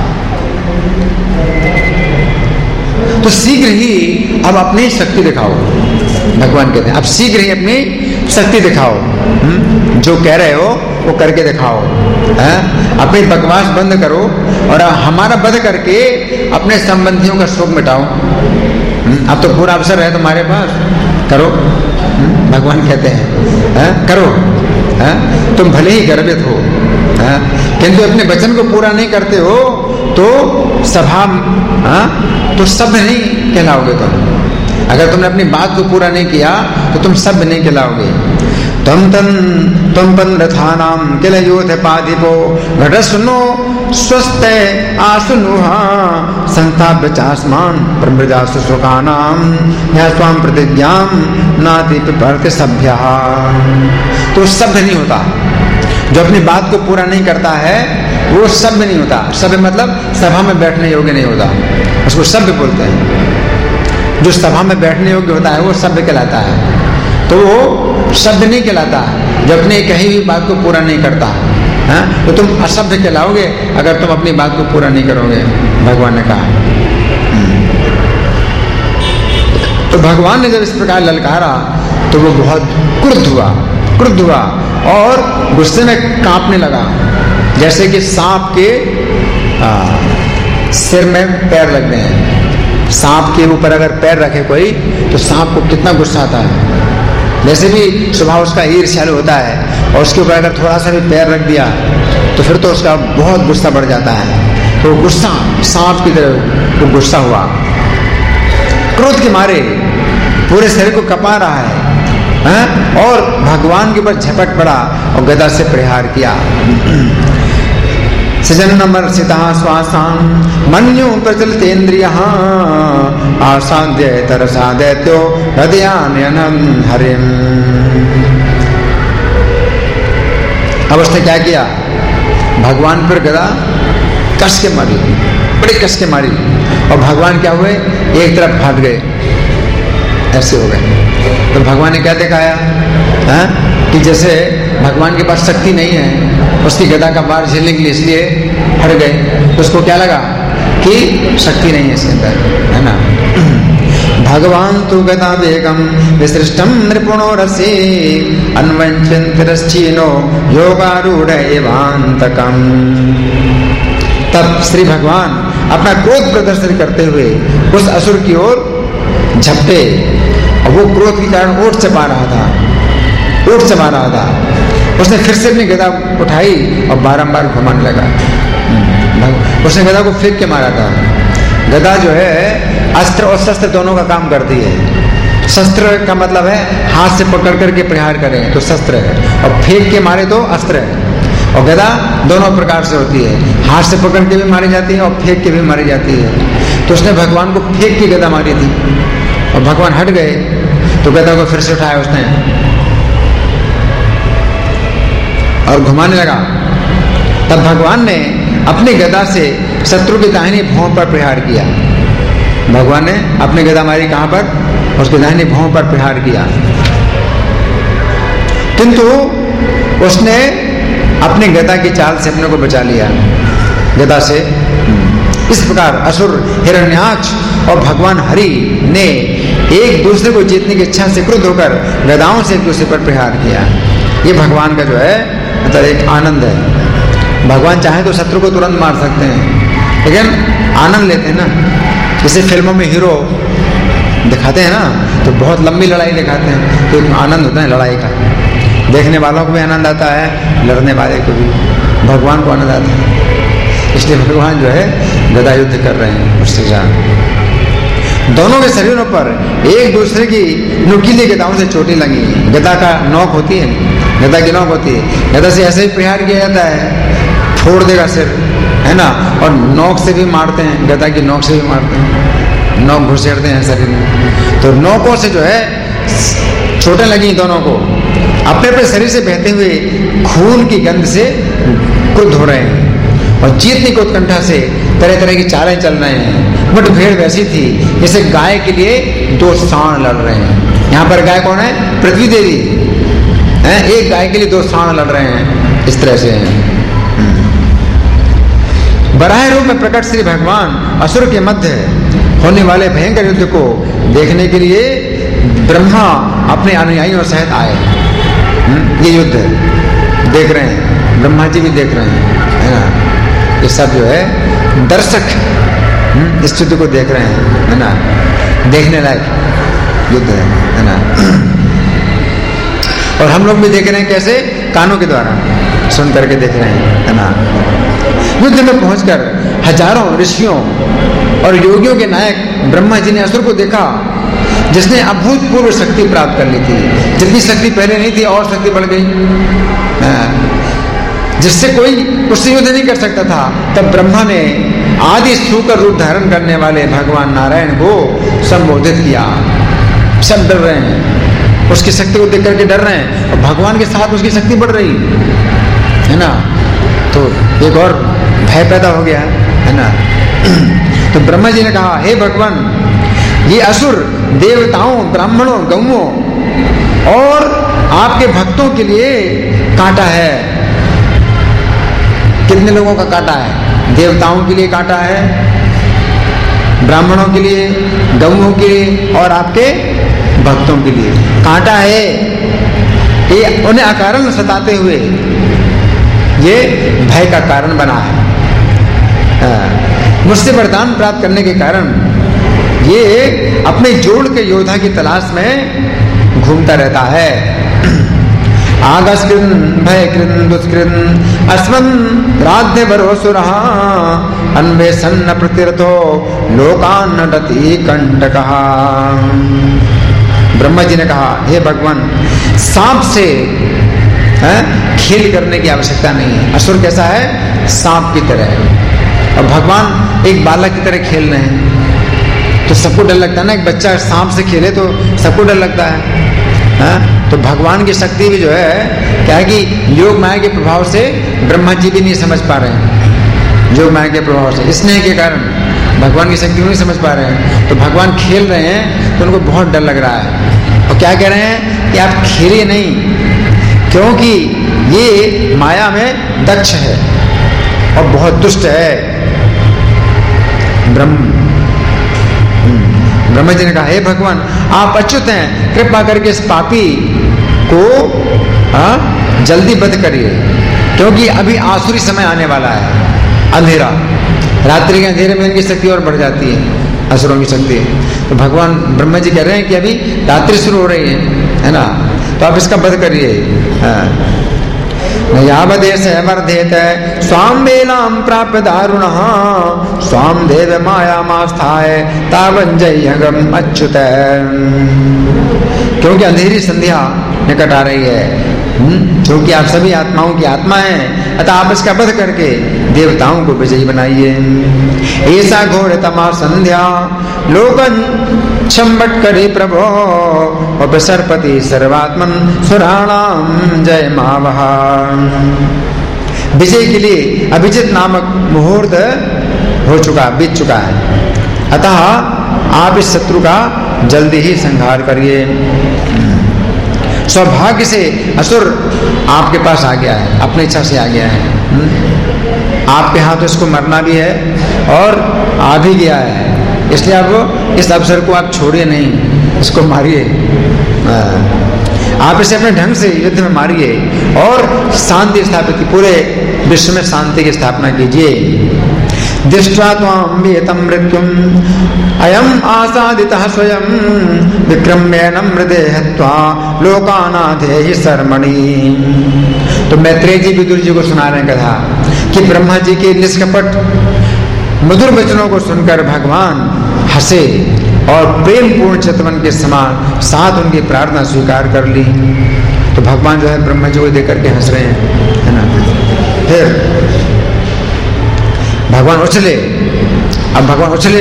[SPEAKER 1] तो शीघ्र ही अब अपनी शक्ति दिखाओ। भगवान कहते हैं अब शीघ्र ही अपनी शक्ति दिखाओ, हुँ? जो कह रहे हो वो करके दिखाओ, है? अपनी बकवास बंद करो और हमारा वध करके अपने संबंधियों का शोक मिटाओ। अब तो पूरा अवसर है तुम्हारे पास, करो। भगवान कहते हैं है? करो, है? तुम भले ही गर्वित हो, है? किंतु अपने वचन को पूरा नहीं करते हो तो सभा हाँ? तो सभ्य नहीं कहलाओगे तुम। अगर तुमने अपनी बात को पूरा नहीं किया तो तुम सभ्य नहीं कहलाओगे। तम तन तम पन रथानाम किल योथ पाधिपो घट सुनो स्वस्थ आसुनुहा संस्थाप्य चास्मान प्रमृजा सुसुकानाम या स्वाम प्रतिज्ञाम नाति पिपर्त सभ्या। तो सभ्य नहीं होता, जो अपनी बात को पूरा नहीं करता है वो सभ्य नहीं होता। सभ्य मतलब सभा में बैठने योग्य नहीं होता, उसको सभ्य बोलते हैं। जो सभा में बैठने योग्य होता है वो सभ्य कहलाता है, तो वो सभ्य नहीं कहलाता जो अपनी कही हुई बात को पूरा नहीं करता है। तो तुम असभ्य कहलाओगे अगर तुम अपनी बात को पूरा नहीं करोगे, भगवान ने कहा। तो भगवान ने जब इस प्रकार ललकारा तो वो बहुत क्रुद्ध हुआ क्रुद्ध हुआ और गुस्से में कांपने लगा, जैसे कि सांप के आ, सिर में पैर लग गए हैं। सांप के ऊपर अगर पैर रखे कोई तो सांप को कितना गुस्सा आता है। वैसे भी स्वभाव उसका ईर्ष्यालु होता है और उसके ऊपर अगर थोड़ा सा भी पैर रख दिया तो फिर तो उसका बहुत गुस्सा बढ़ जाता है। तो गुस्सा सांप की तरह वो गुस्सा हुआ, क्रोध के मारे पूरे शरीर को कपा रहा है, है? और भगवान के ऊपर झपट पड़ा और गदा से प्रहार किया। सजन मर्षिता श्वासां मन्यु प्रचलितेन्द्रियः आसाद्य तरसा दैत्यो हृदयानयनं हरिम्। अब उसने क्या किया, भगवान पर गदा कस के मारी, बड़ी कस के मारी, और भगवान क्या हुए, एक तरफ फाट गए, ऐसे हो गए। तो भगवान ने क्या दिखाया है कि जैसे भगवान के पास शक्ति नहीं है उसकी गदा का बार झेलने के लिए, इसलिए हट गए। तो उसको क्या लगा कि शक्ति नहीं है इसके अंदर, है ना। भगवान तो गदा वेगम विसृष्टम नृपुणो रसे अन्वंचन तिरश्चीनो योगारूढ़ एवांतकम। तब श्री भगवान अपना क्रोध प्रदर्शन करते हुए उस असुर की ओर झपटे, और वो क्रोध के कारण ओट चबा रहा था ओट चबा रहा था। उसने फिर से अपनी गदा उठाई और बारंबार घुमाने लगा। उसने गदा को फेंक के मारा था। गदा जो है अस्त्र और शस्त्र दोनों का काम करती है। शस्त्र का मतलब है हाथ से पकड़ करके प्रहार करें तो शस्त्र है, और फेंक के मारे तो अस्त्र है। और गदा दोनों प्रकार से होती है, हाथ से पकड़ के भी मारी जाती है और फेंक के भी मारी जाती है। तो उसने भगवान को फेंक के गदा मारी थी और भगवान हट गए, तो गदा को फिर से उठाया उसने और घुमाने लगा। तब भगवान ने अपनी गदा से शत्रु की दाहिनी भौं पर प्रहार किया। भगवान ने अपनी गदा मारी कहां पर, उसके दाहिनी भौं पर प्रहार किया, किंतु उसने अपनी गदा की चाल से अपने को बचा लिया, गदा से। इस प्रकार असुर हिरण्याक्ष और भगवान हरि ने एक दूसरे को जीतने की इच्छा से क्रुद्ध होकर गदाओं से एक दूसरे पर प्रहार किया। ये भगवान का जो है मतलब एक आनंद है। भगवान चाहे तो शत्रु को तुरंत मार सकते हैं, लेकिन आनंद लेते हैं ना। जैसे फिल्मों में हीरो दिखाते हैं ना, तो बहुत लंबी लड़ाई दिखाते हैं, तो एक आनंद होता है लड़ाई का। देखने वालों को भी आनंद आता है, लड़ने वाले को भी। भगवान को आनंद आता है, इसलिए भगवान जो है गदा युद्ध कर रहे हैं उससे जान। दोनों के शरीरों पर एक दूसरे की नुकीली गदाओं से चोटें लगी। गदा का नोक होती है, गदा की नोक होती है, गदा से ऐसे ही प्रहार किया जाता है, फोड़ देगा सिर, है ना। और नोक से भी मारते हैं, गदा की नोक से भी मारते हैं, नोक घुसेड़ते हैं शरीर में। तो नोकों से जो है चोटें लगी दोनों को, अपने अपने शरीर से बहते हुए खून की गंध से क्रुद्ध हो रहे हैं और जीतने की उत्कंठा से तरह तरह की चालें चल रहे हैं। बट भीड़ वैसी थी जैसे गाय के लिए दो सांड लड़ रहे हैं। यहाँ पर गाय कौन है? पृथ्वी देवी है। एक गाय के लिए दो सांड लड़ रहे हैं, इस तरह से हैं। बराह रूप में प्रकट श्री भगवान असुर के मध्य होने वाले भयंकर युद्ध को देखने के लिए ब्रह्मा अपने अनुयायियों सहित आए। ये युद्ध देख रहे हैं, ब्रह्मा जी भी देख रहे हैं, है ना। ये सब जो है दर्शक इस युद्ध को देख रहे हैं, है ना। देखने लायक युद्ध है, है ना। और हम लोग भी देख रहे हैं कैसे? कानों के द्वारा सुन करके देख रहे हैं, है ना। युद्ध में पहुंचकर हजारों ऋषियों और योगियों के नायक ब्रह्मा जी ने असुर को देखा, जिसने अभूतपूर्व शक्ति प्राप्त कर ली थी। जितनी शक्ति पहले नहीं थी और शक्ति बढ़ गई, जिससे कोई उससे युद्ध नहीं कर सकता था। तब ब्रह्मा ने आदि सूकर रूप धारण करने वाले भगवान नारायण को संबोधित किया। सब डर रहे हैं, उसकी शक्ति को देख करके डर रहे हैं, और भगवान के साथ उसकी शक्ति बढ़ रही है ना। तो एक और भय पैदा हो गया, है ना। तो ब्रह्मा जी ने कहा, हे भगवान, ये असुर देवताओं, ब्राह्मणों, गौओं और आपके भक्तों के लिए कांटा है। कितने लोगों का कांटा है? देवताओं के लिए कांटा है, ब्राह्मणों के लिए, गौओं के लिए और आपके भक्तों के लिए कांटा है। ये उन्हें अकारण सताते हुए ये भय का कारण बना है। मुझसे वरदान प्राप्त करने के कारण ये अपने जोड़ के योद्धा की तलाश में घूमता रहता है। आगस्कृन भयकृन दुष्कृन अस्मन राध्य वरोसुरः अन्वेषण प्रतिरथो लोकान नटति कंटकः। ब्रह्मा जी ने कहा, हे भगवान, सांप से है खेल करने की आवश्यकता नहीं है। असुर कैसा है? सांप की तरह, और भगवान एक बालक की तरह खेल रहे हैं। तो सबको डर लगता है ना, एक बच्चा सांप से खेले तो सबको डर लगता है, है? तो भगवान की शक्ति भी जो है क्या है कि योग माया के प्रभाव से ब्रह्मा जी भी नहीं समझ पा रहे हैं। योग माया के प्रभाव से, स्नेह के कारण भगवान की शक्ति नहीं समझ पा रहे हैं। तो भगवान खेल रहे हैं तो उनको बहुत डर लग रहा है, और क्या कह रहे हैं कि आप खेलिए नहीं, क्योंकि ये माया में दक्ष है और बहुत दुष्ट है। ब्रह्म ब्रह्मा जी ने कहा, हे भगवान, आप अच्युत हैं, कृपा करके इस पापी को आ, जल्दी वध करिए, क्योंकि अभी आसुरी समय आने वाला है, अंधेरा, रात्रि के अंधेरे में इनकी शक्ति और बढ़ जाती है, असुरों की शक्ति। तो भगवान ब्रह्मा जी कह रहे हैं कि अभी रात्रि शुरू हो रही है, है ना, तो आप इसका वध करिए। यावदेश वर्धेत स्वाम वेलाम प्राप्य दारुणः स्वाम देव माया मास्थाय तावंजयगम अच्युत। क्योंकि अंधेरी संध्या निकट आ रही है, क्योंकि आप सभी आत्माओं की आत्मा हैं, अतः आप इसका वध करके देवताओं को विजयी बनाइए। ऐसा घोर तमा संध्या लोकन छम्बट करे प्रभो उपसर्पति सर्वात्मन सुराणाम जय मावहा। विजय के लिए अभिजित नामक मुहूर्त हो चुका, बीत चुका है, अतः आप इस शत्रु का जल्दी ही संहार करिए। सौभाग्य से असुर आपके पास आ गया है, अपनी इच्छा से आ गया है। आपके हाथ इसको मरना भी है और आ भी गया है, इसलिए आप इस अवसर को आप छोड़िए नहीं, इसको मारिए। आप इसे अपने ढंग से युद्ध में मारिए और शांति स्थापित, पूरे विश्व में शांति की स्थापना कीजिए। दृष्ट्वा त्वां विहतं मृत्युम् अयम् आसादितः स्वयं विक्रम्येन मृदे हत्वा लोकानाथेहि शर्मणि। तो मैत्रेय जी विदुर जी को सुना रहे कथा कि ब्रह्मा जी के निष्कपट मधुर वचनों को सुनकर भगवान हंसे और प्रेम पूर्ण चितवन के समान साथ उनकी प्रार्थना स्वीकार कर ली। तो भगवान जो है ब्रह्मा जी को देख करके हंस रहे हैं, है ना। फिर भगवान उछले, अब भगवान उछले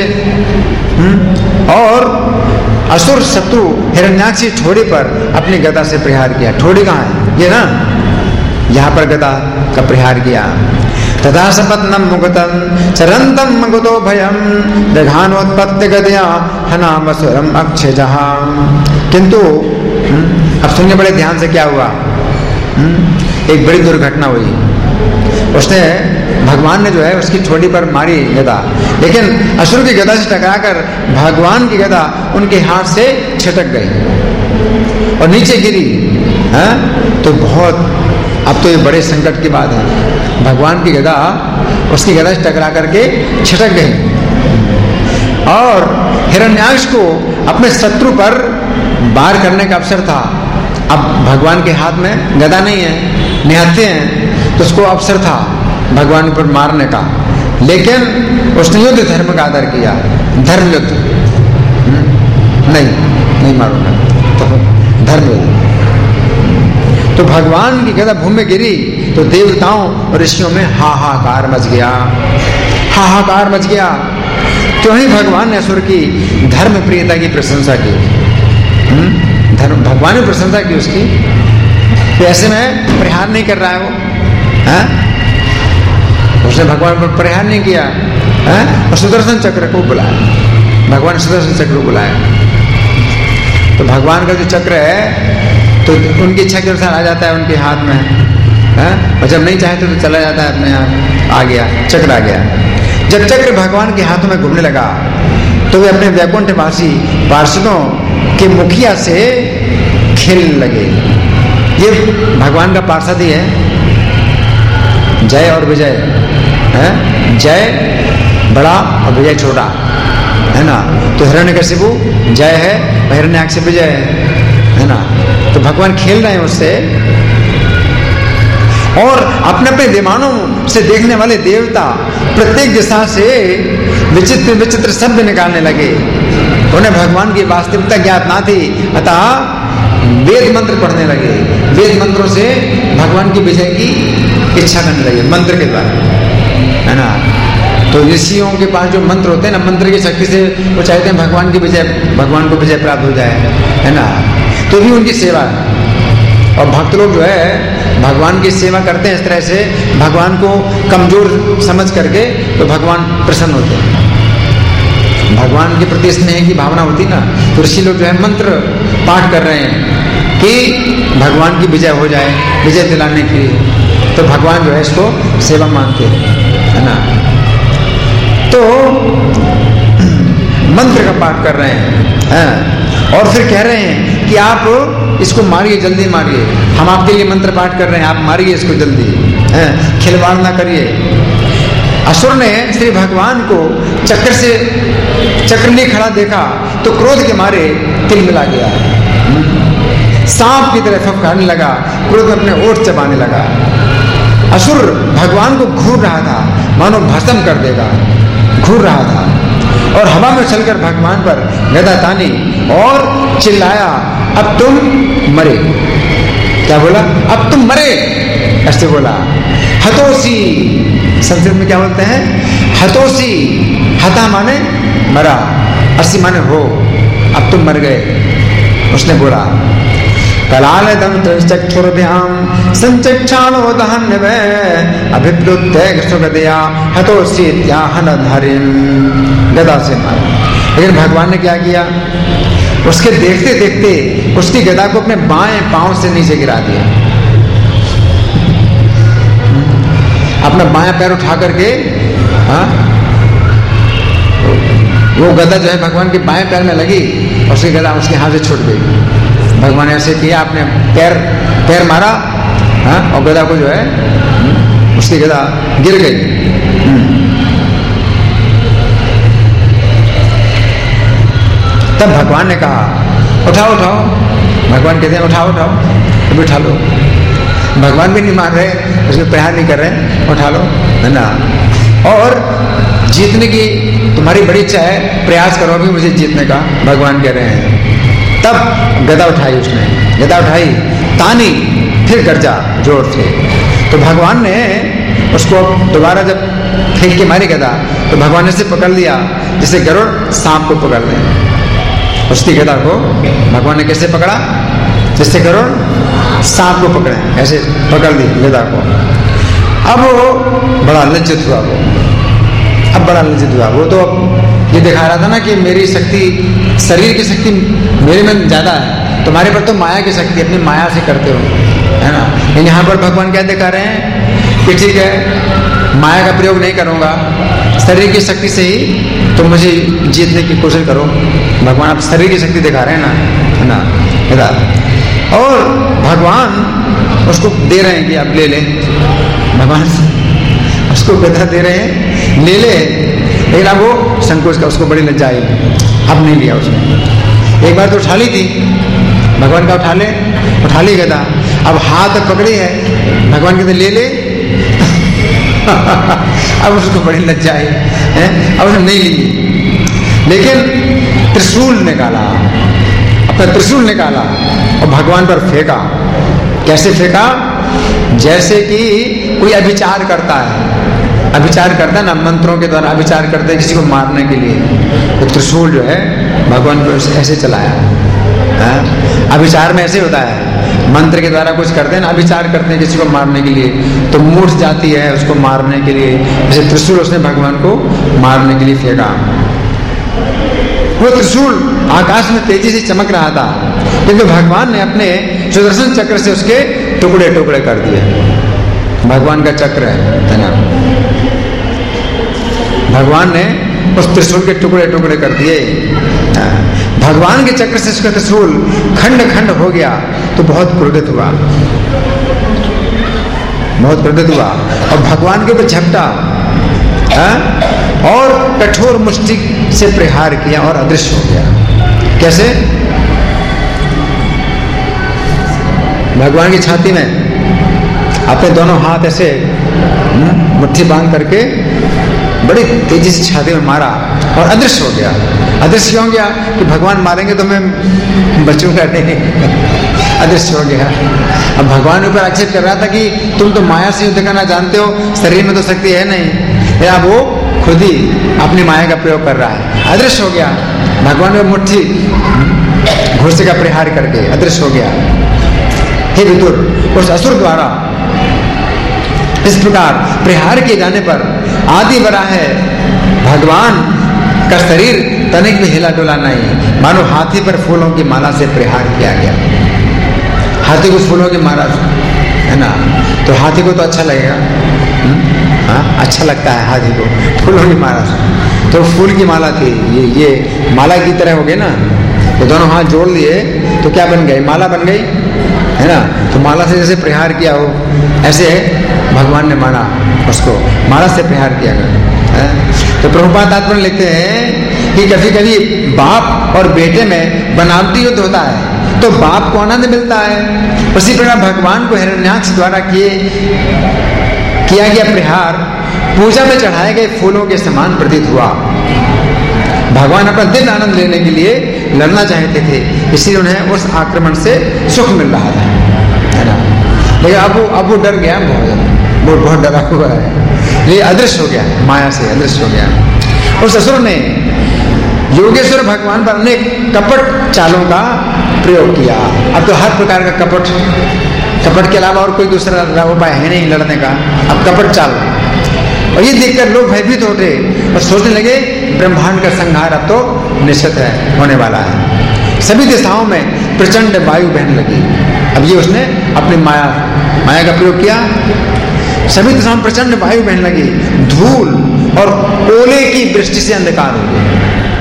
[SPEAKER 1] और असुर शत्रु हिरण्याक्ष ठोड़ी पर अपनी गदा से प्रहार किया। ठोड़ी कहाँ है? ये ना, यहाँ पर गदा का प्रहार किया। तथा सपत्नम मुगतम चरंतम मुगतो भयम दघानोत्पत्ति गदया हनामसुरम अक्षजः। किंतु अब सुनिए बड़े ध्यान से, क्या हुआ? एक बड़ी दुर्घटना हुई। उसने, भगवान ने जो है उसकी ठोड़ी पर मारी गदा, लेकिन असुर की गदा से टकराकर भगवान की गदा उनके हाथ से छिटक गई और नीचे गिरी। है तो बहुत, अब तो ये बड़े संकट की बात है। भगवान की गदा उसकी गदा से टकरा करके छिटक गई और हिरण्याक्ष को अपने शत्रु पर वार करने का अवसर था। अब भगवान के हाथ में गदा नहीं है, निहत्थे हैं, तो उसको अवसर था भगवान पर मारने का, लेकिन उसने युद्ध धर्म का आदर किया। धर्म युद्ध नहीं नहीं मारूंगा, तो धर्म युद्ध। तो भगवान की गदा भूमि में गिरी तो देवताओं और ऋषियों में हाहाकार मच गया, हाहाकार मच गया। क्यों ही भगवान ने असुर की धर्म प्रियता की प्रशंसा की, धर्म भगवान ने प्रशंसा की उसकी। तो ऐसे में प्रहार नहीं कर रहा है वो, है? उसने भगवान पर प्रहार नहीं किया, है? और सुदर्शन चक्र को बुलाया, भगवान सुदर्शन चक्र को बुलाया। तो भगवान का जो चक्र है तो उनकी इच्छा के अनुसार आ जाता है उनके हाथ में, है? और जब नहीं चाहते तो चला जाता है अपने आप, आ गया चक्र, आ गया। जब चक्र भगवान के हाथों में घूमने लगा तो वे अपने वैकुंठवासी पार्षदों के मुखिया से खेलने लगे। ये भगवान का पार्षद ही है, जय और विजय है, जय बड़ा और विजय छोटा, है ना। तो हिरण्यकशिपु जय है और हिरण्याक्ष विजय है, है ना। तो भगवान खेल रहे हैं उससे और अपने अपने विमानों से देखने वाले देवता प्रत्येक दिशा से विचित्र विचित्र शब्द निकालने लगे। उन्हें भगवान की वास्तविकता ज्ञात ना थी, अतः वेद मंत्र पढ़ने लगे। वेद मंत्रों से भगवान की विजय की इच्छा करने लगे, मंत्र के द्वारा, है ना। तो ऋषियों के पास जो मंत्र होते हैं ना, मंत्र की शक्ति से वो चाहते हैं भगवान की विजय, भगवान को विजय प्राप्त हो जाए, है ना। तो भी उनकी सेवा है। और भक्त लोग जो है भगवान की सेवा करते हैं इस तरह से, भगवान को कमजोर समझ करके, तो भगवान प्रसन्न होते हैं। भगवान के प्रति स्नेह की भावना होती ना, तो ऋषि लोग जो है मंत्र पाठ कर रहे हैं कि भगवान की विजय हो जाए, विजय दिलाने के लिए। तो भगवान जो है इसको सेवा मानते हैं, है ना। तो मंत्र का पाठ कर रहे हैं, हैं? और फिर कह रहे हैं कि आप इसको मारिए, जल्दी मारिए, हम आपके लिए मंत्र पाठ कर रहे हैं, आप मारिए इसको जल्दी, हैं? खिलवाड़ ना करिए। असुर ने श्री भगवान को चक्र से चक्र नहीं खड़ा देखा तो क्रोध के मारे तिल मिला गया, सांप की तरह फफकारने लगा, क्रोध में अपने ओठ चबाने लगा। असुर भगवान को घूर रहा था, मानो भस्म कर देगा, घूर रहा था और हवा में चलकर भगवान पर गदा तानी और चिल्लाया, अब तुम मरे। क्या बोला? अब तुम मरे, ऐसे बोला। हतोसी, संस्कृत में क्या बोलते हैं? हतोसी, हता माने मरा, असी माने हो, अब तुम मर गए, उसने बोला। कलाल दंत्र चक्षुर्भ्याम संचक्षाणो दहन्नवे अभिप्लुत्य सुगदया हतोसी त्याहन धरिम, गदा से मारा। लेकिन भगवान ने क्या किया? उसके देखते देखते उसकी गदा को अपने बाएं पांव से नीचे गिरा दिया। अपना बायां पैर उठा करके, हाँ, वो गदा जो है भगवान के बाएं पैर में लगी और उसकी गदा उसके हाथ से छूट गई। भगवान ने ऐसे किया, आपने पैर पैर मारा, हाँ, और गदा को जो है उसकी गदा गिर गई। तब भगवान ने कहा उठाओ उठाओ। भगवान कहते हैं उठाओ उठाओ, तो उठा लो। भगवान भी नहीं मान रहे, उसमें प्रहार नहीं कर रहे, उठा लो, है ना। और जीतने की तुम्हारी बड़ी इच्छा है, प्रयास करो भी मुझे जीतने का, भगवान कह रहे हैं। तब गदा उठाई उसने, गदा उठाई, तानी, फिर गर्जा जोर से। तो भगवान ने उसको दोबारा जब फेंक के मारी गदा, तो भगवान ने से पकड़ लिया जैसे गरुड़ सांप को पकड़ ले। उसकी गदा को भगवान ने कैसे पकड़ा? जैसे गरुड़ सांप को पकड़े, ऐसे पकड़ ली गदा को। अब वो बड़ा लज्जित हुआ, वो अब बड़ा लज्जित हुआ। वो तो ये दिखा रहा था ना कि मेरी शक्ति, शरीर की शक्ति मेरे में ज्यादा है, तुम्हारे पर तो माया की शक्ति, अपनी माया से करते हो, है ना। लेकिन यहाँ पर भगवान क्या दिखा रहे हैं कि ठीक है, माया का प्रयोग नहीं करूंगा, शरीर की शक्ति से ही तुम मुझे जीतने की कोशिश करो। भगवान आप शरीर की शक्ति दिखा रहे हैं ना, है ना, है। और भगवान उसको दे रहे हैं कि आप ले लें, भगवान उसको गदा दे रहे हैं, ले ले। लेकिन अब वो संकोच का, उसको बड़ी लज्जा आई, अब नहीं लिया उसने। एक बार तो उठा ली थी, भगवान का उठा ले, उठा ली गदा, अब हाथ पकड़ी है, भगवान कहते ले ले। अब उसको बड़ी लज्जा आई है, अब उसने नहीं ली। लेकिन त्रिशूल निकाला, अपना त्रिशूल निकाला और भगवान पर फेंका। कैसे फेंका? जैसे कि कोई अभिचार करता है, अभिचार करता है ना, मंत्रों के द्वारा अभिचार करते हैं किसी को मारने के लिए। तो त्रिशूल जो है भगवान पर ऐसे चलाया है। अभिचार में ऐसे होता है, मंत्र के द्वारा कुछ करते हैं ना, अभिचार करते हैं किसी को मारने के लिए, तो मूर्छ जाती है उसको मारने के लिए। जैसे त्रिशूल उसने भगवान को मारने के लिए फेंका। वो त्रिशूल आकाश में तेजी से चमक रहा था, किंतु भगवान ने अपने सुदर्शन चक्र से उसके टुकड़े टुकड़े कर दिए। भगवान का चक्र है ना, भगवान ने उस त्रिशूल के टुकड़े टुकड़े कर दिए। भगवान के चक्र से उसका त्रिशूल खंड खंड हो गया तो बहुत क्रोधित हुआ, बहुत क्रोधित हुआ और भगवान के ऊपर झपटा और कठोर मुष्टि से प्रहार किया और अदृश्य हो गया। कैसे? भगवान की छाती में अपने दोनों हाथ ऐसे मुट्ठी बांध करके बड़ी तेजी से छाती में मारा और अदृश्य हो गया। अदृश्य हो गया कि भगवान मारेंगे तो मैं बचूंगा नहीं, अदृश्य हो गया। अब भगवान ऊपर आक्षेप कर रहा था कि तुम तो माया से युद्ध करना जानते हो, शरीर में तो शक्ति है नहीं। अब वो खुद ही अपनी माया का प्रयोग कर रहा है, अदृश्य हो गया। भगवान ने मुट्ठी घुसे का प्रहार करके अदृश्य हो गया। हे विदुर, उस असुर द्वारा इस प्रकार प्रहार किए जाने पर आदि वराह है भगवान का शरीर तनिक भी हिला डुला नहीं, मानो हाथी पर फूलों की माला से प्रहार किया गया। हाथी को फूलों की माला है ना, तो हाथी को तो अच्छा लगेगा, हाँ अच्छा लगता है हाथी को फूलों की माला से। तो फूल की माला थी, ये ये माला की तरह हो गई ना, तो दोनों हाथ जोड़ लिए तो क्या बन गई? माला बन गई, है ना। तो माला से जैसे प्रहार किया हो, ऐसे भगवान ने माना, उसको माला से प्रहार किया गया। तो प्रभुपाद तात्पर्य लिखते हैं कि कभी कभी बाप और बेटे में बनावटी युद्ध होता है तो बाप को आनंद मिलता है। उसी प्रकार भगवान को हिरण्याक्ष द्वारा किए किया गया प्रहार पूजा में चढ़ाए गए फूलों के समान प्रतीत हुआ। भगवान अपना दिव्य आनंद लेने के लिए लड़ना चाहते थे, इसलिए उन्हें उस आक्रमण से सुख मिल रहा था, है ना। लेकिन अब वो अब वो डर गया, बहुत वो बहुत डरा हुआ है, ये अदृश्य हो गया, माया से अदृश्य हो गया। उस असुर ने योगेश्वर भगवान पर अनेक कपट चालों का प्रयोग किया। अब तो हर प्रकार का कपट, कपट के अलावा और कोई दूसरा उपाय है नहीं लड़ने का, अब कपट चाल। और ये देखकर लोग भयभीत होते और सोचने लगे ब्रह्मांड का संहार अब तो निश्चित है, होने वाला है। सभी दिशाओं में प्रचंड वायु बहने लगी। अब ये उसने अपनी माया माया का प्रयोग किया। सभी दिशाओं में प्रचंड वायु बहने लगी, धूल और ओले की वृष्टि से अंधकार हो गया।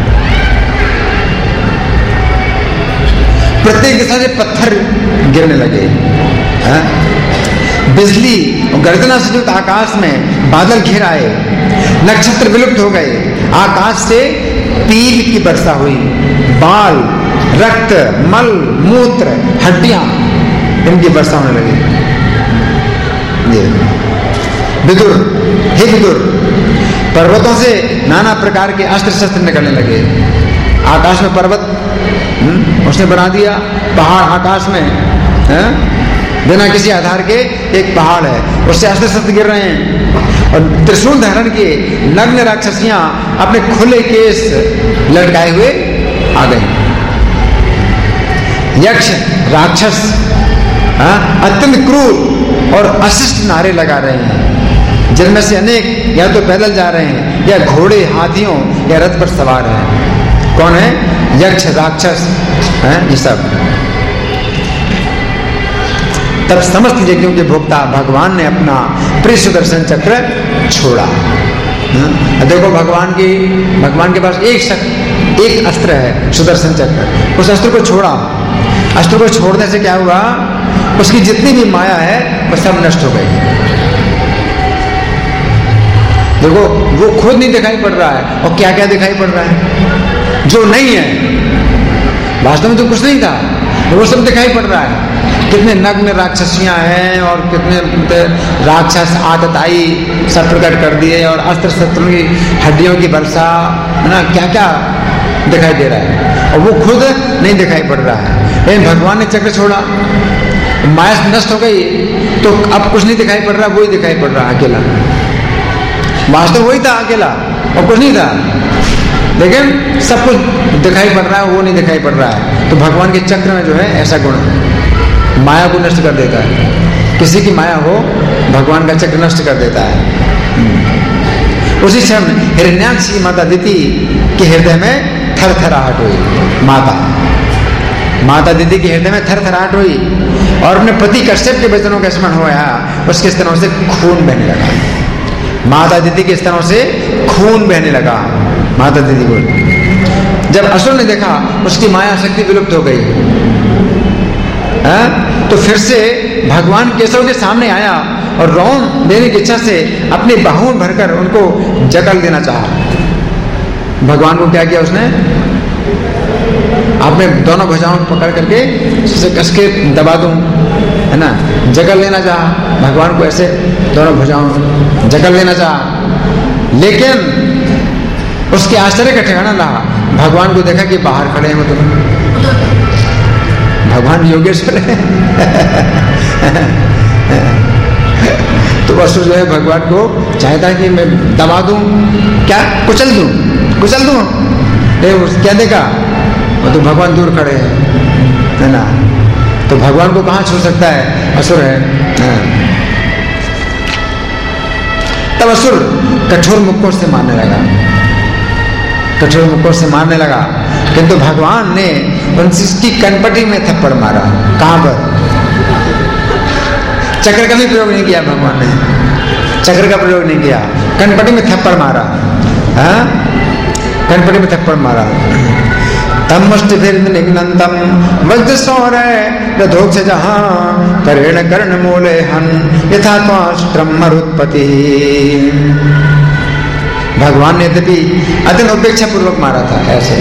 [SPEAKER 1] प्रत्येक दिशा से पत्थर गिरने लगे, है? बिजली और गर्जना से युक्त आकाश में बादल घिर आए, नक्षत्र विलुप्त हो गए, आकाश से पील की वर्षा हुई, बाल, रक्त, मल, मूत्र, हड्डियां, इनकी वर्षा होने लगी। ये विदुर, हे विदुर, पर्वतों से नाना प्रकार के अस्त्र शस्त्र निकलने लगे। आकाश में पर्वत उसने बना दिया, पहाड़ आकाश में, है? बिना किसी आधार के एक पहाड़ है, उससे अस्त्र शस्त्र गिर रहे हैं। और त्रिशूल धारण किए नग्न राक्षसियां अपने खुले केस लटकाए हुए आ गए। यक्ष राक्षस अत्यंत क्रूर और अशिष्ट नारे लगा रहे हैं, जिनमें से अनेक या तो पैदल जा रहे हैं या घोड़े, हाथियों या रथ पर सवार हैं। कौन है? यक्ष राक्षस हैं ये सब। तब समस्त यज्ञों के भोक्ता भगवान ने अपना प्रिय सुदर्शन चक्र छोड़ा। देखो भगवान की भगवान के पास एक शक, एक अस्त्र है, सुदर्शन चक्र। उस अस्त्र को छोड़ा। अस्त्र को छोड़ने से क्या हुआ? उसकी जितनी भी माया है वो सब नष्ट हो गई। देखो वो खुद नहीं दिखाई पड़ रहा है, और क्या क्या दिखाई पड़ रहा है जो नहीं है। वास्तव में तो कुछ नहीं था, वो सब दिखाई पड़ रहा है। कितने नग्न राक्षसियां हैं और कितने राक्षस आतताई सब प्रकट कर दिए, और अस्त्र शस्त्रों की हड्डियों की वर्षा, है ना, क्या क्या दिखाई दे रहा है, और वो खुद नहीं दिखाई पड़ रहा है। लेकिन भगवान ने चक्र छोड़ा, माया नष्ट हो गई, तो अब कुछ नहीं दिखाई पड़ रहा, वही दिखाई पड़ रहा अकेला। वास्तव वही था अकेला, और कुछ नहीं था, लेकिन सब कुछ दिखाई पड़ रहा है, वो नहीं दिखाई पड़ रहा है। तो भगवान के चक्र में जो है ऐसा गुण है, माया को नष्ट कर देता है। किसी की माया हो, भगवान का चक्र नष्ट कर देता है। उसी क्षण हिरण्याक्षी माता दीति के हृदय में थरथराहट हुई। माता माता दीदी के हृदय में थरथराहट हुई, और अपने पति कश्यप के वचनों का स्मरण होया, उसके स्तनों से खून बहने लगा। माता दीदी के स्तनों से खून बहने लगा माता दीदी को। जब असुर ने देखा उसकी माया शक्ति विलुप्त हो गई, है? तो फिर से भगवान केशव के सामने आया और रौन देने की इच्छा से अपनी बाहुओं भरकर उनको जकल देना चाहा। भगवान को क्या किया उसने? आपने दोनों भुजाओं को पकड़ करके उसे कस के दबा दूं, है ना, जकल लेना चाहा। भगवान को ऐसे दोनों भुजाओं जकल लेना चाहा, लेकिन उसके आश्चर्य का ठिकाना रहा। भगवान को देखा कि बाहर खड़े हैं वो, तो भगवान योगेश्वर है। तो असुर जो है भगवान को चाहता कि मैं दबा दूं, क्या कुचल दूं, कुचल दूं। क्या देखा? वो तो भगवान दूर खड़े हैं, है ना, तो भगवान को कहां छू सकता है? असुर है, है। तब असुर कठोर मुक्कों से मारने लगा, कठोर मुक्कों से मारने लगा, किंतु भगवान ने उनकी कनपटी में थप्पड़ मारा। कहां पर? चक्र का भी प्रयोग नहीं किया भगवान ने, चक्र का प्रयोग नहीं किया, कनपटी में थप्पड़ मारा, है? कनपटी में थप्पड़ मारा। तम मुष्टिभिर्निघ्नन्तं वज्र सौरय रथोक्ष जहां करेण कर्ण मूले हन यथा त्वाष्ट्रम मरुत्पति। भगवान ने यद्यपि अत्यंत उपेक्षा पूर्वक मारा था, ऐसे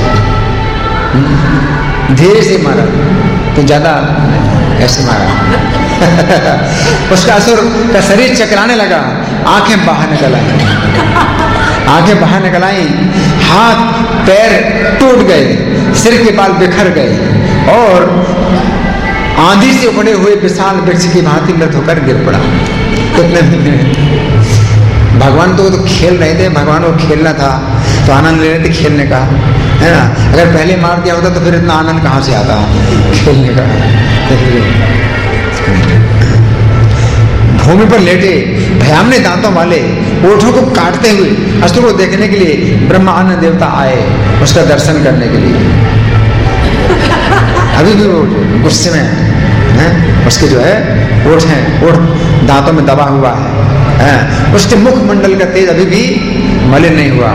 [SPEAKER 1] धीरे से मारा, तो ज्यादा ऐसे मारा। उसका असुर का शरीर चकराने लगा, आंखें बाहर निकल आई, आंखें बाहर निकल आई, हाथ पैर टूट गए, सिर के बाल बिखर गए, और आंधी से उखड़े हुए विशाल वृक्ष की भांति मृत होकर गिर पड़ा। कितने भगवान तो, तो खेल रहे थे, भगवान को खेलना था, तो आनंद ले रहे थे खेलने का, है ना। अगर पहले मार दिया होता तो फिर इतना आनंद कहाँ से आता खेलने का। भूमि पर लेटे भयामने दांतों वाले ओठों को काटते हुए असुर को देखने के लिए ब्रह्मानंद देवता आए, उसका दर्शन करने के लिए। अभी भी वो गुस्से में है, उसके जो है ओठ हैं, ओठ दांतों में दबा हुआ है, है, उसके मुखमंडल का तेज अभी भी मलिन नहीं हुआ।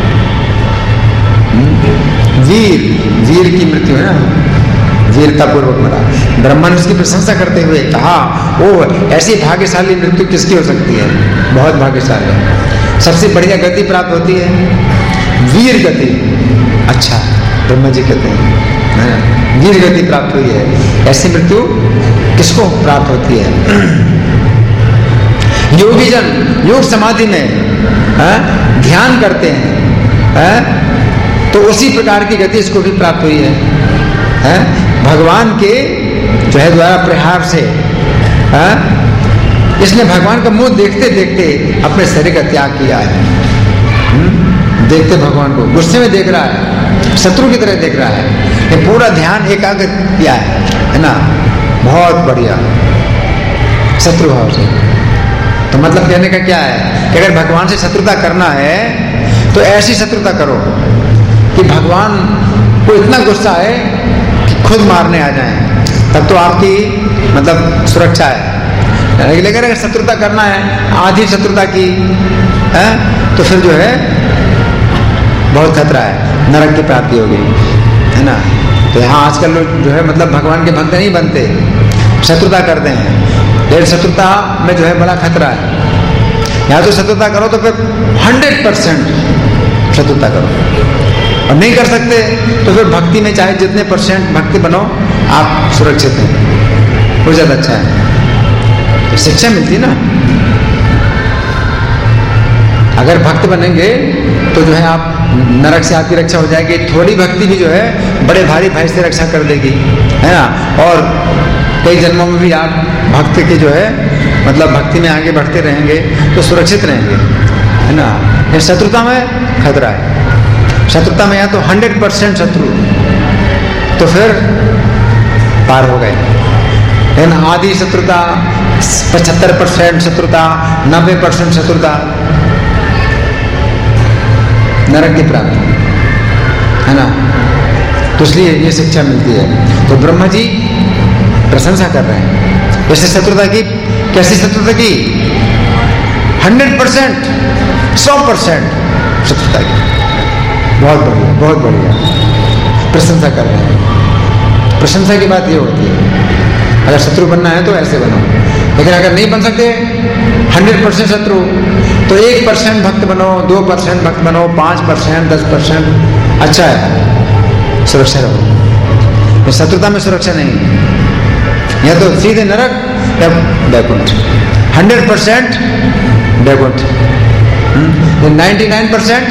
[SPEAKER 1] वीर, वीर की मृत्यु है ना, वीरता पूर्वक मरा। ब्रह्मा ने उसकी प्रशंसा करते हुए कहा, ओ ऐसी भाग्यशाली मृत्यु किसकी हो सकती है, बहुत भाग्यशाली, सबसे बढ़िया गति प्राप्त होती है वीर गति। अच्छा, ब्रह्मा जी कहते हैं वीर गति प्राप्त हुई है, ऐसी मृत्यु किसको प्राप्त होती है? योगी जन योग समाधि में है, ध्यान करते हैं है, तो उसी प्रकार की गति इसको भी प्राप्त हुई है, है? भगवान के जो है द्वारा प्रहार से है? इसने भगवान का मुंह देखते देखते अपने शरीर का त्याग किया है। हुँ? देखते भगवान को गुस्से में देख रहा है, शत्रु की तरह देख रहा है, ये पूरा ध्यान एकाग्र किया है, है ना, बहुत बढ़िया शत्रु भाव से। तो मतलब कहने का क्या है कि अगर भगवान से शत्रुता करना है तो ऐसी शत्रुता करो कि भगवान को इतना गुस्सा है कि खुद मारने आ जाएं, तब तो आपकी मतलब सुरक्षा है। लेकिन अगर शत्रुता करना है, आधी शत्रुता की है, तो फिर जो है बहुत खतरा है, नरक की प्राप्ति होगी, है ना। तो यहाँ आजकल लोग जो है मतलब भगवान के भक्त नहीं बनते, शत्रुता करते हैं, लेकिन शत्रुता में जो है बड़ा खतरा है। यहाँ तो शत्रुता करो तो फिर हंड्रेड परसेंट शत्रुता करो, और नहीं कर सकते तो फिर भक्ति में चाहे जितने परसेंट भक्ति बनो, आप सुरक्षित हैं, वो ज्यादा अच्छा है। तो शिक्षा मिलती ना, अगर भक्त बनेंगे तो जो है आप नरक से आपकी रक्षा हो जाएगी। थोड़ी भक्ति भी जो है बड़े भारी भाई से रक्षा कर देगी, है ना। और कई जन्मों में भी आप भक्त के जो है मतलब भक्ति में आगे बढ़ते रहेंगे तो सुरक्षित रहेंगे, है ना। ये शत्रुता में खतरा है, शत्रुता में या तो हंड्रेड परसेंट शत्रु, तो फिर पार हो गए। लेकिन आधी शत्रुता, पचहत्तर परसेंट शत्रुता, नब्बे परसेंट शत्रुता, नरक की प्राप्ति, है ना। तो इसलिए ये शिक्षा मिलती है। तो ब्रह्मा जी प्रशंसा कर रहे हैं ऐसे शत्रुता की। कैसी शत्रुता की? हंड्रेड परसेंट, सौ परसेंट शत्रुता की। बहुत बढ़िया, बहुत बढ़िया प्रशंसा कर रहे हैं। प्रशंसा की बात ये होती है, अगर शत्रु बनना है तो ऐसे बनो, लेकिन अगर नहीं बन सकते हंड्रेड परसेंट शत्रु, तो एक परसेंट भक्त बनो, दो परसेंट भक्त बनो, पांच परसेंट, दस परसेंट, अच्छा है, सुरक्षा रहो। शत्रुता में सुरक्षा नहीं, या तो सीधे नरक या बैकुंठ। हंड्रेड परसेंट बैकुंठ, नाइन्टी नाइन परसेंट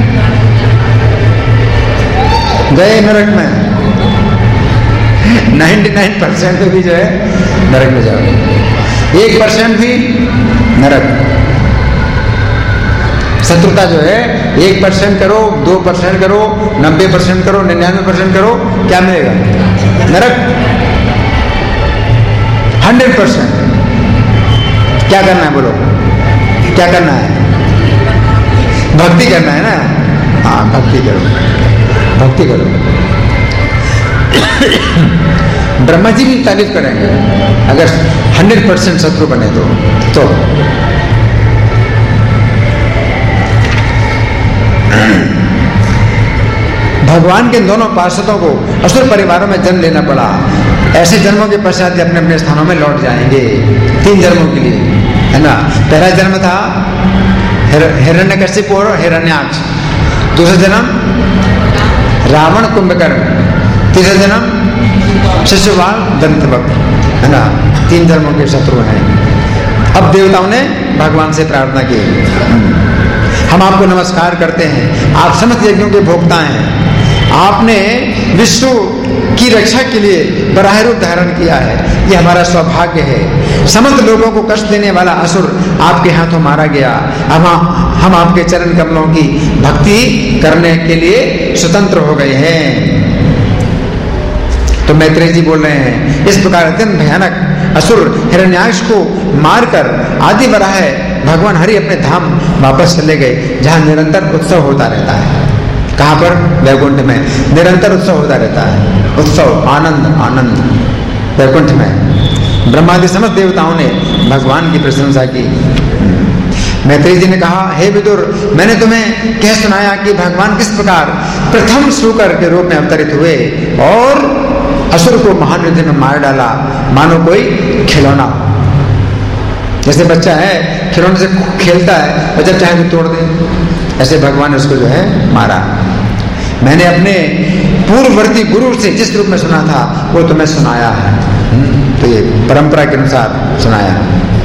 [SPEAKER 1] गए नरक में, नाइन्टी नाइन परसेंट भी जो है नरक में जाओगे, एक परसेंट भी नरक। शत्रुता जो है एक परसेंट करो, दो परसेंट करो, नब्बे परसेंट करो, निन्यानवे परसेंट करो, क्या मिलेगा? नरक। हंड्रेड परसेंट क्या करना है बोलो? क्या करना है? भक्ति करना है ना। हाँ, भक्ति करो, भक्ति करो। ब्रह्मा जी भी तारीफ करेंगे अगर हंड्रेड परसेंट शत्रु बने तो, तो भगवान के दोनों पार्षदों को असुर परिवारों में जन्म लेना पड़ा। ऐसे जन्मों के पश्चात अपने अपने स्थानों में लौट जाएंगे, तीन जन्मों के लिए, है ना। पहला जन्म था हिरण्यकशिपु और हिरण्याक्ष, दूसरा जन्म रावण कुंभकर्ण, तीसरा जन्म शिशुपाल दंतवक्र, है ना। तीन जन्मों के शत्रु हैं। अब देवताओं ने भगवान से प्रार्थना की, हम आपको नमस्कार करते हैं, आप समस्त यज्ञों के भोक्ता हैं, आपने विश्व की रक्षा के लिए बराह रूप धारण किया है, ये हमारा सौभाग्य है। समस्त लोगों को कष्ट देने वाला असुर आपके हाथों मारा गया। अब हम आपके चरण कमलों की भक्ति करने के लिए स्वतंत्र हो गए हैं। तो मैत्रेय जी बोल रहे हैं, इस प्रकार अत्यंत भयानक असुर हिरण्याक्ष को मारकर आदि वराह भगवान हरि अपने धाम वापस चले गए, जहां निरंतर उत्सव होता रहता है। कहां पर? वैकुंठ में निरंतर उत्सव होता रहता है। उत्सव, आनंद, आनंद वैकुंठ में। ब्रह्मादि समस्त देवताओं ने भगवान की प्रशंसा की। मैत्रेय जी ने कहा, हे विदुर, मैंने तुम्हें कह सुनाया कि भगवान किस प्रकार प्रथम शूकर के रूप में अवतरित हुए और असुर को महान युद्ध में मार डाला, मानो कोई खिलौना। जैसे बच्चा है खिलौने से खेलता है और जब चाहे तो तोड़ दे, ऐसे भगवान ने उसको जो है मारा। मैंने अपने पूर्ववर्ती गुरु से जिस रूप में सुना था वो तुम्हें सुनाया है। तो ये परंपरा के अनुसार सुनाया।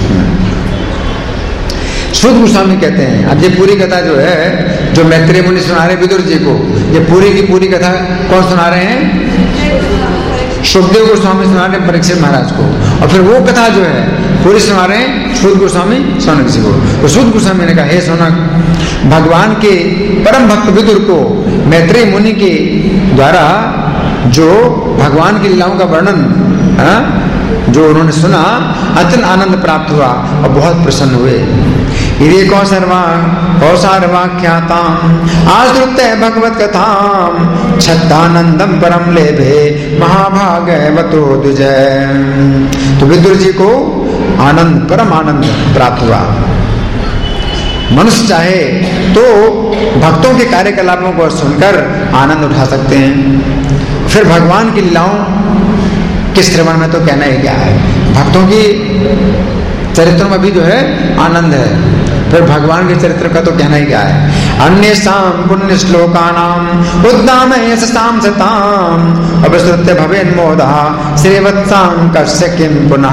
[SPEAKER 1] शुद्ध गोस्वामी कहते हैं, अब ये पूरी कथा जो है जो मैत्रेय मुनि सुना रहे विदुर जी को, ये पूरी की पूरी कथा कौन सुना रहे हैं? शुभदेव गोस्वामी सुना रहे हैं परीक्षित महाराज को, और फिर वो कथा जो है पूरी सुना रहे हैं शुद्ध गोस्वामी सौनक जी को। तो शुद्ध गोस्वामी ने कहा, हे सौनक, भगवान के परम भक्त विदुर को मैत्रेय मुनि के द्वारा जो भगवान की लीलाओं का वर्णन हा? जो उन्होंने सुना, अत्यंत आनंद प्राप्त हुआ और बहुत प्रसन्न हुए। इति कौसर्वा कौसार्वाख्याताम आश्रुत्य भगवत कथाम छद्दानंदम परम लेभे महाभागवतो द्विजय। तो विदुर जी को आनंद, परम आनंद प्राप्त हुआ। मनुष्य चाहे तो भक्तों के कार्यकलापों को सुनकर आनंद उठा सकते हैं, फिर भगवान की लीलाओं के श्रवण में तो कहना ही क्या है। भक्तों की चरित्रों में भी जो है आनंद है, फिर भगवान के चरित्र का तो कहना ही क्या है। अन्य शाम पुण्य श्लोकानाम उद्दाम यशसाम सताम अवसृत्य भवेन मोदा श्रीवत्साम कस्य किम पुनः।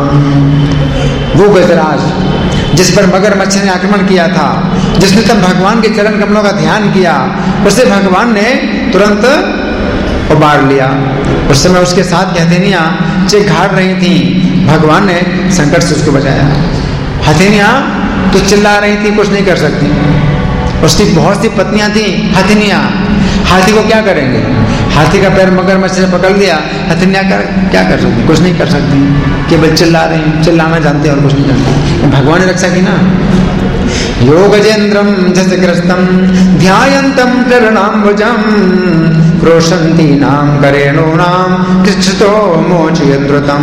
[SPEAKER 1] वो गजराज जिस पर मगरमच्छ ने आक्रमण किया था, जिसने तब भगवान के चरण कमलों का ध्यान किया, उसे भगवान ने तुरंत उबार लिया। उस समय उसके साथ हथेनियां चिघाड़ रही थी, भगवान ने संकट से उसको बचाया। हथेनियां तो चिल्ला रही थी, कुछ नहीं कर सकती। उसकी बहुत सी पत्नियां थी हथेनियां, हाथी को क्या करेंगे? हाथी का पैर मगरमच्छ ने पकड़ लिया, हथेनियां कर क्या कर सकती? कुछ नहीं कर सकती, केवल चिल्ला रही, चिल्लाना जानते और कुछ नहीं जानते। भगवान ने रक्षा की ना। योगजेन्द्रम जसग्रस्तम ध्यायन्तम चरणाम्बुजम क्रोशन्ति नाम करेणूनाम कृच्छतो मोचयद्रुतम।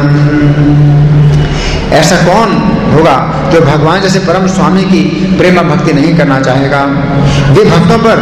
[SPEAKER 1] ऐसा कौन होगा जो भगवान जैसे परम स्वामी की प्रेम भक्ति नहीं करना चाहेगा? वे भक्तों पर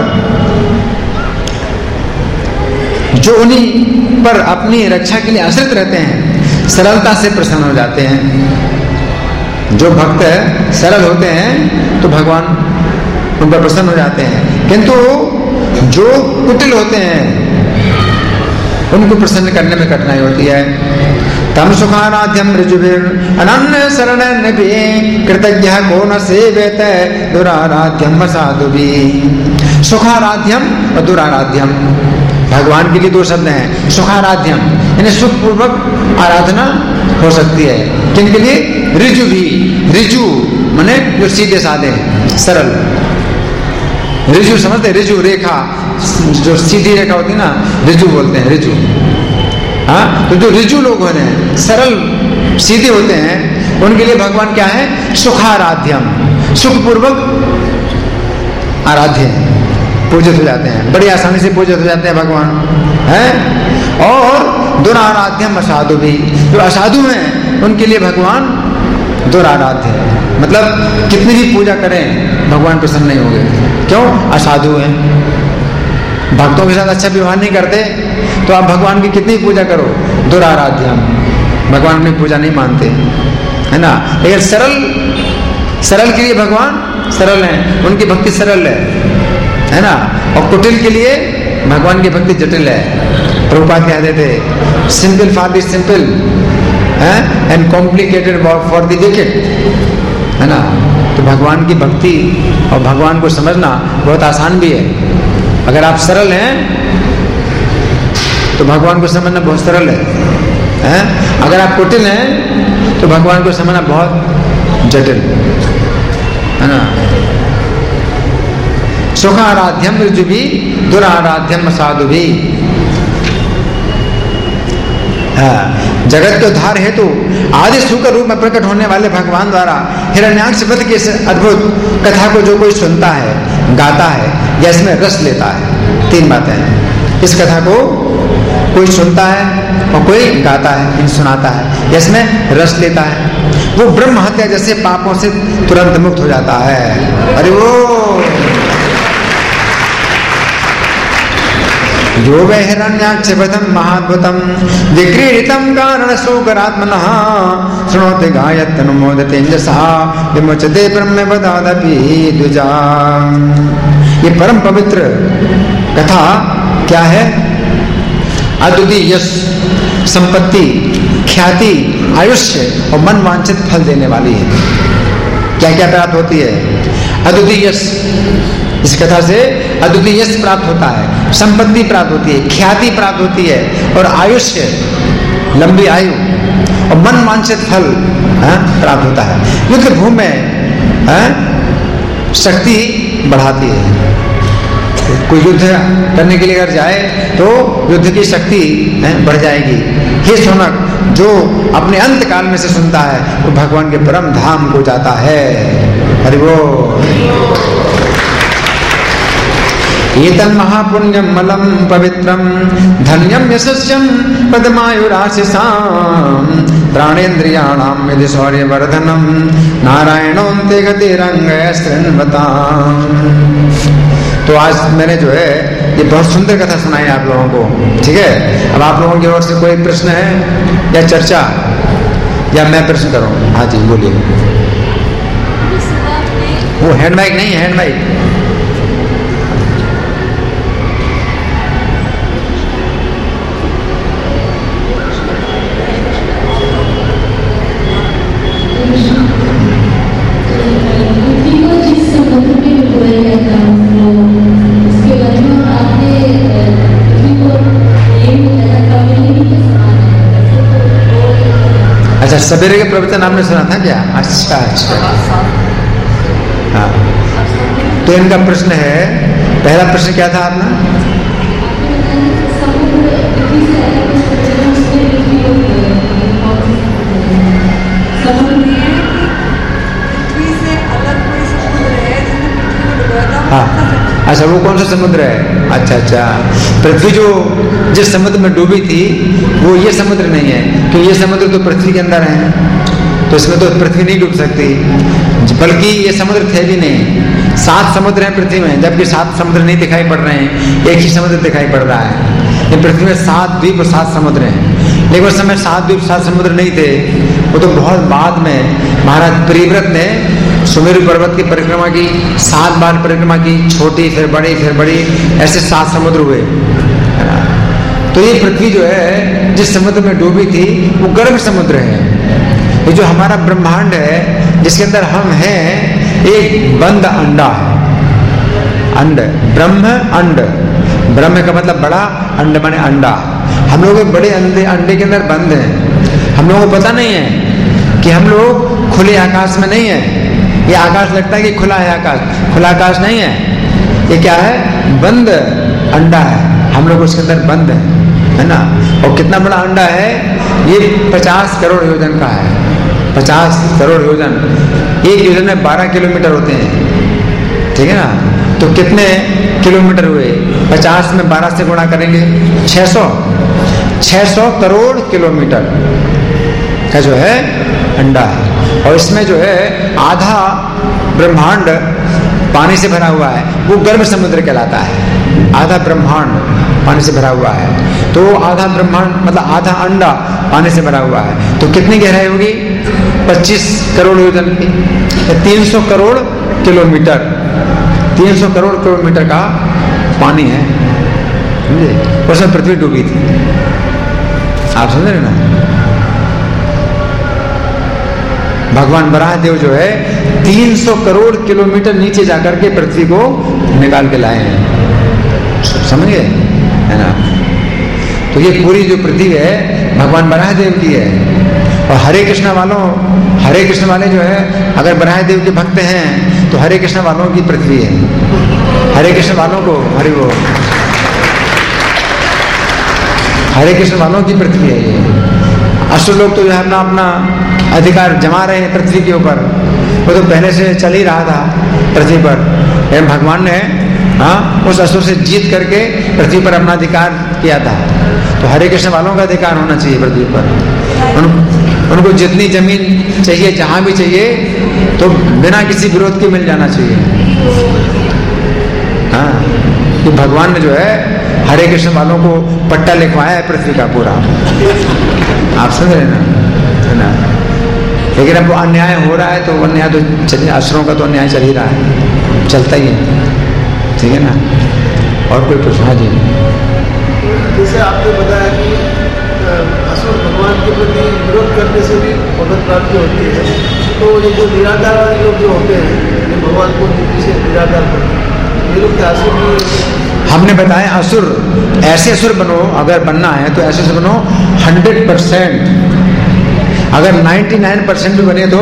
[SPEAKER 1] जो उन्हीं पर अपनी रक्षा के लिए आश्रित रहते हैं, सरलता से प्रसन्न हो जाते हैं। जो भक्त सरल होते हैं तो भगवान उन पर प्रसन्न हो जाते हैं, किंतु जो कुटिल होते हैं उनको प्रसन्न करने में कठिनाई होती है। तम सुखाराध्यम ऋजुभिर अनन्य शरण कृतज्ञ को न सेवेत दुराराध्यम साधुभी। सुखाराध्यम और दुराराध्यम भगवान के लिए दो शब्द हैं। सुखाराध्यम यानी सुखपूर्वक आराधना हो सकती है, किन के लिए? ऋजु भी। ऋजु माने जो सीधे साधे सरल। ऋजु समझते? ऋजु रेखा, जो सीधी रेखा होती है ना, ऋजु बोलते हैं, ऋजु। हाँ, तो जो ऋजु लोग होते हैं, सरल सीधे होते हैं, उनके लिए भगवान क्या है? सुखाराध्यम, सुखपूर्वक आराध्य, पूजित हो जाते हैं, बड़ी आसानी से पूजित हो जाते हैं भगवान हैं। और दुराराध्यम असाधु भी, जो असाधु हैं उनके लिए भगवान दुराराध्य है। मतलब कितनी भी पूजा करें भगवान प्रसन्न नहीं होंगे। क्यों? असाधु हैं, भक्तों के साथ अच्छा व्यवहार नहीं करते, तो आप भगवान की कितनी पूजा करो, दुराराध्यम, भगवान की पूजा नहीं मानते, है ना। लेकिन सरल सरल के लिए भगवान सरल हैं, उनकी भक्ति सरल है, है ना। और कुटिल के लिए भगवान की भक्ति जटिल है। प्रभुपाद कहते थे, simple for the simple and complicated for the wicked, है ना। तो भगवान की भक्ति और भगवान को समझना बहुत आसान भी है। अगर आप सरल हैं तो भगवान को समझना बहुत सरल है, हैं? अगर आप कुटिल हैं तो भगवान को समझना बहुत जटिल, है ना। सुखाराध्यम ऋजु भी दुराराध्यम साधु भी। हाँ, जगत के उद्धार हेतु आदि सुख रूप में प्रकट होने वाले भगवान द्वारा हिरण्याक्ष वध की इस अद्भुत कथा को जो कोई सुनता है, गाता है या इसमें रस लेता है, तीन बातें हैं। इस कथा को कोई सुनता है और कोई गाता है, सुनाता है, इसमें रस लेता है। वो ब्रह्म हत्या जैसे पापों से तुरंत मुक्त हो जाता है। अरे वो यो वै हिरण्याक्षपदं महाद्भुतं विक्रीडितं कारणशोकरात्मनः शृणोति गायत्यनुमोदतेजसः विमुच्यते ब्रह्मपदादपि द्विजा। ये परम पवित्र कथा क्या है? अद्वितीय यश, संपत्ति, ख्याति, आयुष्य और मन वांछित फल देने वाली है। क्या क्या प्राप्त होती है? अद्वितीय यश, इस कथा से अद्वितीय यश प्राप्त होता है, संपत्ति प्राप्त होती है, ख्याति प्राप्त होती है और आयुष्य, लंबी आयु और मन वांछित फल प्राप्त होता है। युद्ध भूमि में शक्ति बढ़ाती है। कोई युद्ध करने के लिए अगर जाए तो युद्ध की शक्ति बढ़ जाएगी। हे शौनक, जो अपने अंत काल में से सुनता है वो तो भगवान के परम धाम को जाता है। हरि बोल। एतन् महापुण्यं मलं पवित्रं धन्यं यशस्यं पद्मायुराशिषां प्राणेन्द्रियाणां यदि शौर्यवर्धनं नारायणोऽन्ते गतिरङ्गयशृण्वताम्। तो आज मैंने जो है ये बहुत सुंदर कथा सुनाई आप लोगों को, ठीक है। अब आप लोगों की ओर से कोई प्रश्न है या चर्चा, या मैं प्रश्न करूं? हाँ जी बोलिए। वो हैंड माइक नहीं, हैंड माइक। अच्छा, सवेरे के प्रवचन आपने सुना था क्या? अच्छा अच्छा, हाँ। तो इनका प्रश्न है, पहला प्रश्न क्या था आपने? हाँ, अच्छा, वो कौन सा समुद्र है? अच्छा अच्छा, पृथ्वी जो जिस समुद्र में डूबी थी वो ये समुद्र नहीं है, क्योंकि ये समुद्र तो पृथ्वी के अंदर है, तो इसमें तो पृथ्वी नहीं डूब सकती, बल्कि ये समुद्र थे भी नहीं। सात समुद्र हैं पृथ्वी में, जबकि सात समुद्र नहीं दिखाई पड़ रहे हैं, एक ही समुद्र दिखाई पड़ रहा है। ये पृथ्वी में सात द्वीप और सात समुद्र हैं, लेकिन उस समय सात द्वीप सात समुद्र नहीं थे। वो तो बहुत बाद में महाराज प्रिव्रत ने सुमेरु पर्वत की परिक्रमा की, सात बार परिक्रमा की, छोटी फिर बड़ी फिर बड़ी, ऐसे सात समुद्र हुए। तो ये पृथ्वी जो है जिस समुद्र में डूबी थी वो गर्भ समुद्र है। ये जो हमारा ब्रह्मांड है जिसके अंदर हम हैं, एक बंद अंडा है। अंड, ब्रह्म अंड, ब्रह्म का मतलब बड़ा, अंड माने अंडा। हम लोग बड़े अंडे अंडे के अंदर बंद हैं। हम लोगों को पता नहीं है कि हम लोग खुले आकाश में नहीं है। ये आकाश लगता है कि खुला है आकाश, खुला आकाश नहीं है। ये क्या है? बंद अंडा है, हम लोग उसके अंदर बंद है, है ना। और कितना बड़ा अंडा है? ये पचास करोड़ योजन का है। पचास करोड़ योजन, एक योजन में बारह किलोमीटर होते हैं, ठीक है ना। तो कितने किलोमीटर हुए? पचास में बारह से गुणा करेंगे, छह सौ छह सौ करोड़ किलोमीटर का जो है अंडा है। और इसमें जो है आधा ब्रह्मांड पानी से भरा हुआ है, वो गर्भ समुद्र कहलाता है। आधा ब्रह्मांड पानी से भरा हुआ है, तो आधा ब्रह्मांड मतलब आधा अंडा पानी से भरा हुआ है। तो कितनी गहराई होगी? पच्चीस करोड़ योजन की, तीन सौ करोड़ किलोमीटर, तीन सौ करोड़ किलोमीटर का पानी है, समझे। उसमें पृथ्वी डूबी थी, आप समझ रहे ना। भगवान वराहदेव जो है तीन सौ करोड़ किलोमीटर नीचे जाकर के पृथ्वी को निकाल के लाए हैं, समझ गए, है ना। तो ये पूरी जो पृथ्वी है भगवान वराहदेव की है। और हरे कृष्ण वालों, हरे कृष्ण वाले जो है अगर वराहदेव के भक्त हैं तो हरे कृष्ण वालों की पृथ्वी है। हरे कृष्ण वालों को हरि वो हरे कृष्ण वालों की पृथ्वी है ये। असुर लोग तो जो है अपना अपना अधिकार जमा रहे हैं पृथ्वी के ऊपर, वो तो पहले से चल ही रहा था पृथ्वी पर। लेकिन भगवान ने हाँ, उस असुर से जीत करके पृथ्वी पर अपना अधिकार किया था। तो हरे कृष्ण वालों का अधिकार होना चाहिए पृथ्वी पर। उन, उनको जितनी जमीन चाहिए, जहां भी चाहिए, तो बिना किसी विरोध के मिल जाना चाहिए। हाँ, कि भगवान ने जो है हरे कृष्ण वालों को पट्टा लिखवाया है पृथ्वी का पूरा। आप समझ रहे ना, है ना? लेकिन अब वो अन्याय हो रहा है, तो वो अन्याय तो चलिए, असुरों का तो अन्याय चल ही रहा है, चलता ही है, ठीक है ना? और कोई प्रश्न? जी,
[SPEAKER 2] जैसे आपने बताया कि असुर भगवान के प्रति विरोध करने से भी भगवत प्राप्ति होती है, तो ये जो निराकार वाले लोग जो होते हैं, ये भगवान को से निराकार करते हैं, ये लोग क्या असुर नहीं?
[SPEAKER 1] हमने बताया असुर, ऐसे असुर बनो, अगर बनना है तो ऐसे असुर बनो हंड्रेड परसेंट। अगर निन्यानवे परसेंट भी बने तो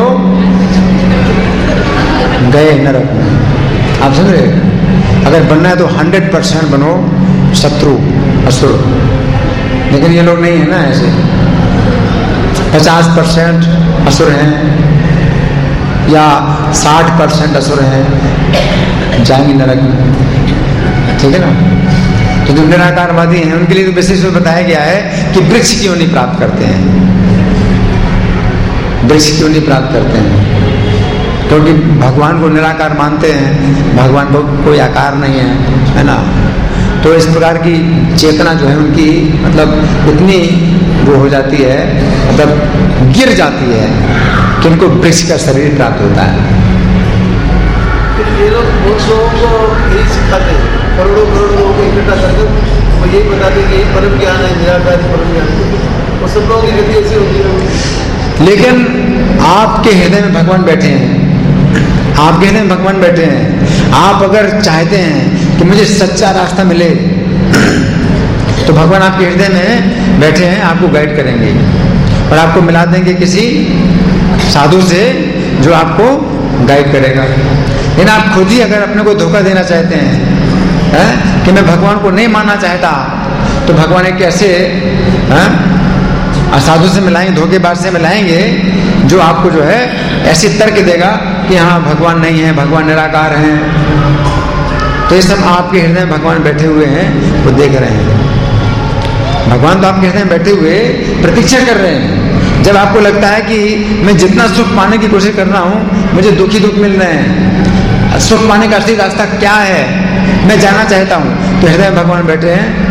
[SPEAKER 1] गए नरक में। आप समझ रहे? अगर बनना है तो हंड्रेड परसेंट बनो शत्रु, असुर। लेकिन ये लोग नहीं है ना ऐसे, पचास परसेंट असुर हैं या साठ परसेंट असुर हैं, जाएंगे नरक में, ठीक है ना? तो जो निराकारवादी हैं उनके लिए तो विशेष में बताया गया है कि वृक्ष क्यों नहीं प्राप्त करते हैं, वृक्ष क्यों नहीं प्राप्त करते हैं? क्योंकि भगवान को निराकार मानते हैं, भगवान को कोई आकार नहीं है, है ना? तो इस प्रकार की चेतना जो है उनकी मतलब इतनी वो हो जाती है, मतलब गिर जाती है कि उनको वृक्ष का शरीर प्राप्त होता है।
[SPEAKER 2] ये लोग बहुत लोगों को यही सिखाते हैं, करोड़ों करोड़ों लोगों को इकट्ठा करके वो यही बताते हैं कि ये परम ज्ञान है, निराकार परम ज्ञान है, और सब लोगों की गति ऐसी होती है।
[SPEAKER 1] लेकिन आपके हृदय में भगवान बैठे हैं, आपके हृदय में भगवान बैठे हैं। आप अगर चाहते हैं कि मुझे सच्चा रास्ता मिले, तो भगवान आपके हृदय में बैठे हैं, आपको गाइड करेंगे और आपको मिला देंगे किसी साधु से जो आपको गाइड करेगा। लेकिन आप खुद ही अगर अपने को धोखा देना चाहते हैं, है? कि मैं भगवान को नहीं मानना चाहता, तो भगवान एक कैसे साधु से मिलाएंगे, धोखेबाज से मिलाएंगे, जो आपको जो है ऐसी तर्क देगा कि हाँ भगवान नहीं है, भगवान निराकार हैं। तो ये सब आपके हृदय में भगवान बैठे हुए हैं, वो देख रहे हैं। भगवान तो आपके हृदय में बैठे हुए प्रतीक्षा कर रहे हैं। जब आपको लगता है कि मैं जितना सुख पाने की कोशिश कर रहा हूँ, मुझे दुखी दुख मिल रहे हैं, सुख पाने का असली रास्ता क्या है मैं जानना चाहता हूँ, तो हृदय में भगवान बैठे हैं,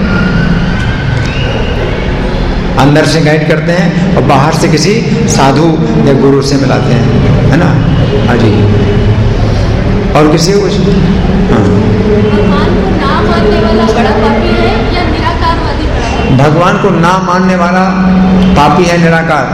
[SPEAKER 1] अंदर से गाइड करते हैं और बाहर से किसी साधु या गुरु से मिलाते हैं, है ना? हाँ जी, और किसी को कुछ? हाँ, भगवान को ना मानने वाला पापी है निराकार।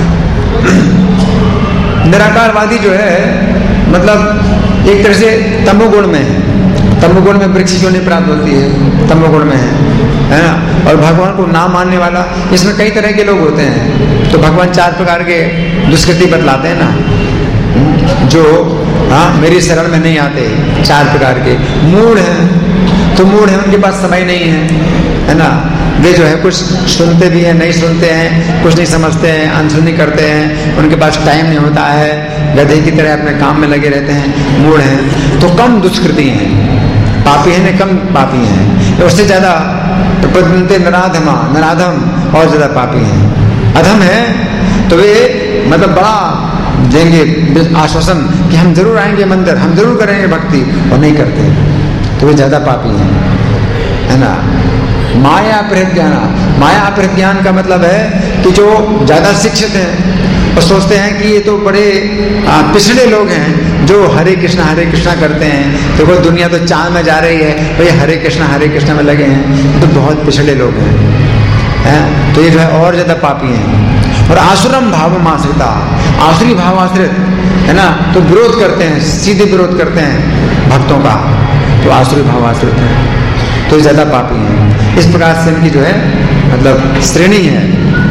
[SPEAKER 1] निराकारवादी जो है मतलब एक तरह से तमोगुण में है। तमोगुण में वृक्ष क्यों नहीं प्राप्त होती है? तमोगुण में है, है ना? और भगवान को ना मानने वाला, इसमें कई तरह के लोग होते हैं। तो भगवान चार प्रकार के दुष्कृति बतलाते हैं ना, जो हाँ मेरी शरण में नहीं आते। चार प्रकार के मूढ़ हैं, तो मूढ़ है, उनके पास समय नहीं है, है ना? वे जो है कुछ सुनते भी हैं, नहीं सुनते हैं, कुछ नहीं समझते हैं, अनसुनी करते हैं, उनके पास टाइम नहीं होता है, गधे की तरह अपने काम में लगे रहते हैं, मूढ़ हैं। तो कम दुष्कृति हैं, पापी हैं, कम पापी हैं। तो उससे ज्यादा प्रपंचते नराधमा, नराधम और ज्यादा पापी हैं। अधम है तो वे मतलब बड़ा देंगे आश्वासन कि हम जरूर आएंगे मंदिर, हम जरूर करेंगे भक्ति, और नहीं करते, तो वे ज्यादा पापी हैं, है ना? माया अपहृत ज्ञान, माया अपहृत ज्ञान का मतलब है कि जो ज्यादा शिक्षित हैं और सोचते हैं कि ये तो बड़े आ, पिछड़े लोग हैं जो हरे कृष्णा हरे कृष्णा करते हैं, तो वो दुनिया तो चांद में जा रही है, तो ये हरे कृष्णा हरे कृष्णा में लगे हैं, तो बहुत पिछड़े लोग हैं, है? तो ये जो है और ज्यादा पापी हैं। और आसुरम भाव आश्रिता, आसुरी भाव आश्रित, है ना? तो विरोध करते हैं, सीधे विरोध करते हैं भक्तों का, तो आसुरी भाव आश्रित है, तो ज्यादा पापी हैं। इस प्रकार से इनकी जो है मतलब श्रेणी है।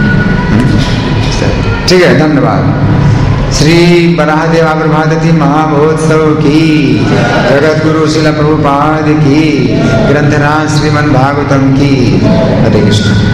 [SPEAKER 1] ठीक है, धन्यवाद। श्री वराहदेव आविर्भाव महामहोत्सव की, जगत गुरु शिला प्रभुपाद की, ग्रंथराज श्रीमद् भागवतम की। हरे कृष्ण।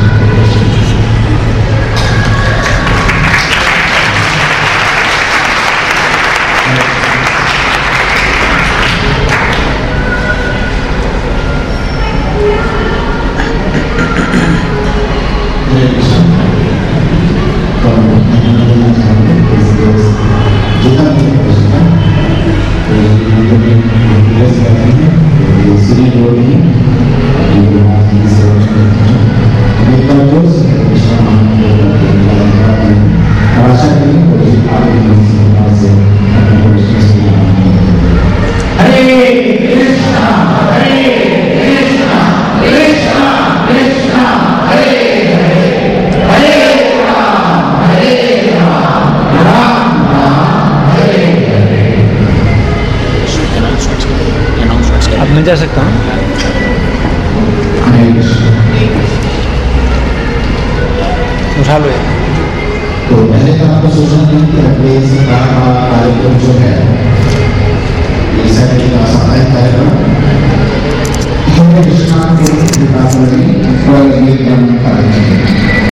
[SPEAKER 3] जितना भी कृष्णा तो ये मंदिर में प्रेस करते हैं ये श्री लोग हैं ये महाराज जी की सेवा करते हैं हमें पर जो से कृष्णा महाराज को करते हैं और आशा करें तो ये आगे भी इस प्रकार से अपने कृष्ण से हरे कृष्णा हरे कृष्णा कृष्णा कृष्णा हरे हरे हरे राम हरे राम राम राम हरे हरे।
[SPEAKER 1] अब मैं जा सकता हूँ।
[SPEAKER 3] हरे कृष्ण।
[SPEAKER 1] उठा लो ये।
[SPEAKER 3] तो पहले तो आपको सोचना नहीं कि अगले सप्ताह का कार्यक्रम जो है ये सैटरडे का साप्ताहिक कार्यक्रम हरे कृष्णा के विकास में और ये क्रम कार्यक्रम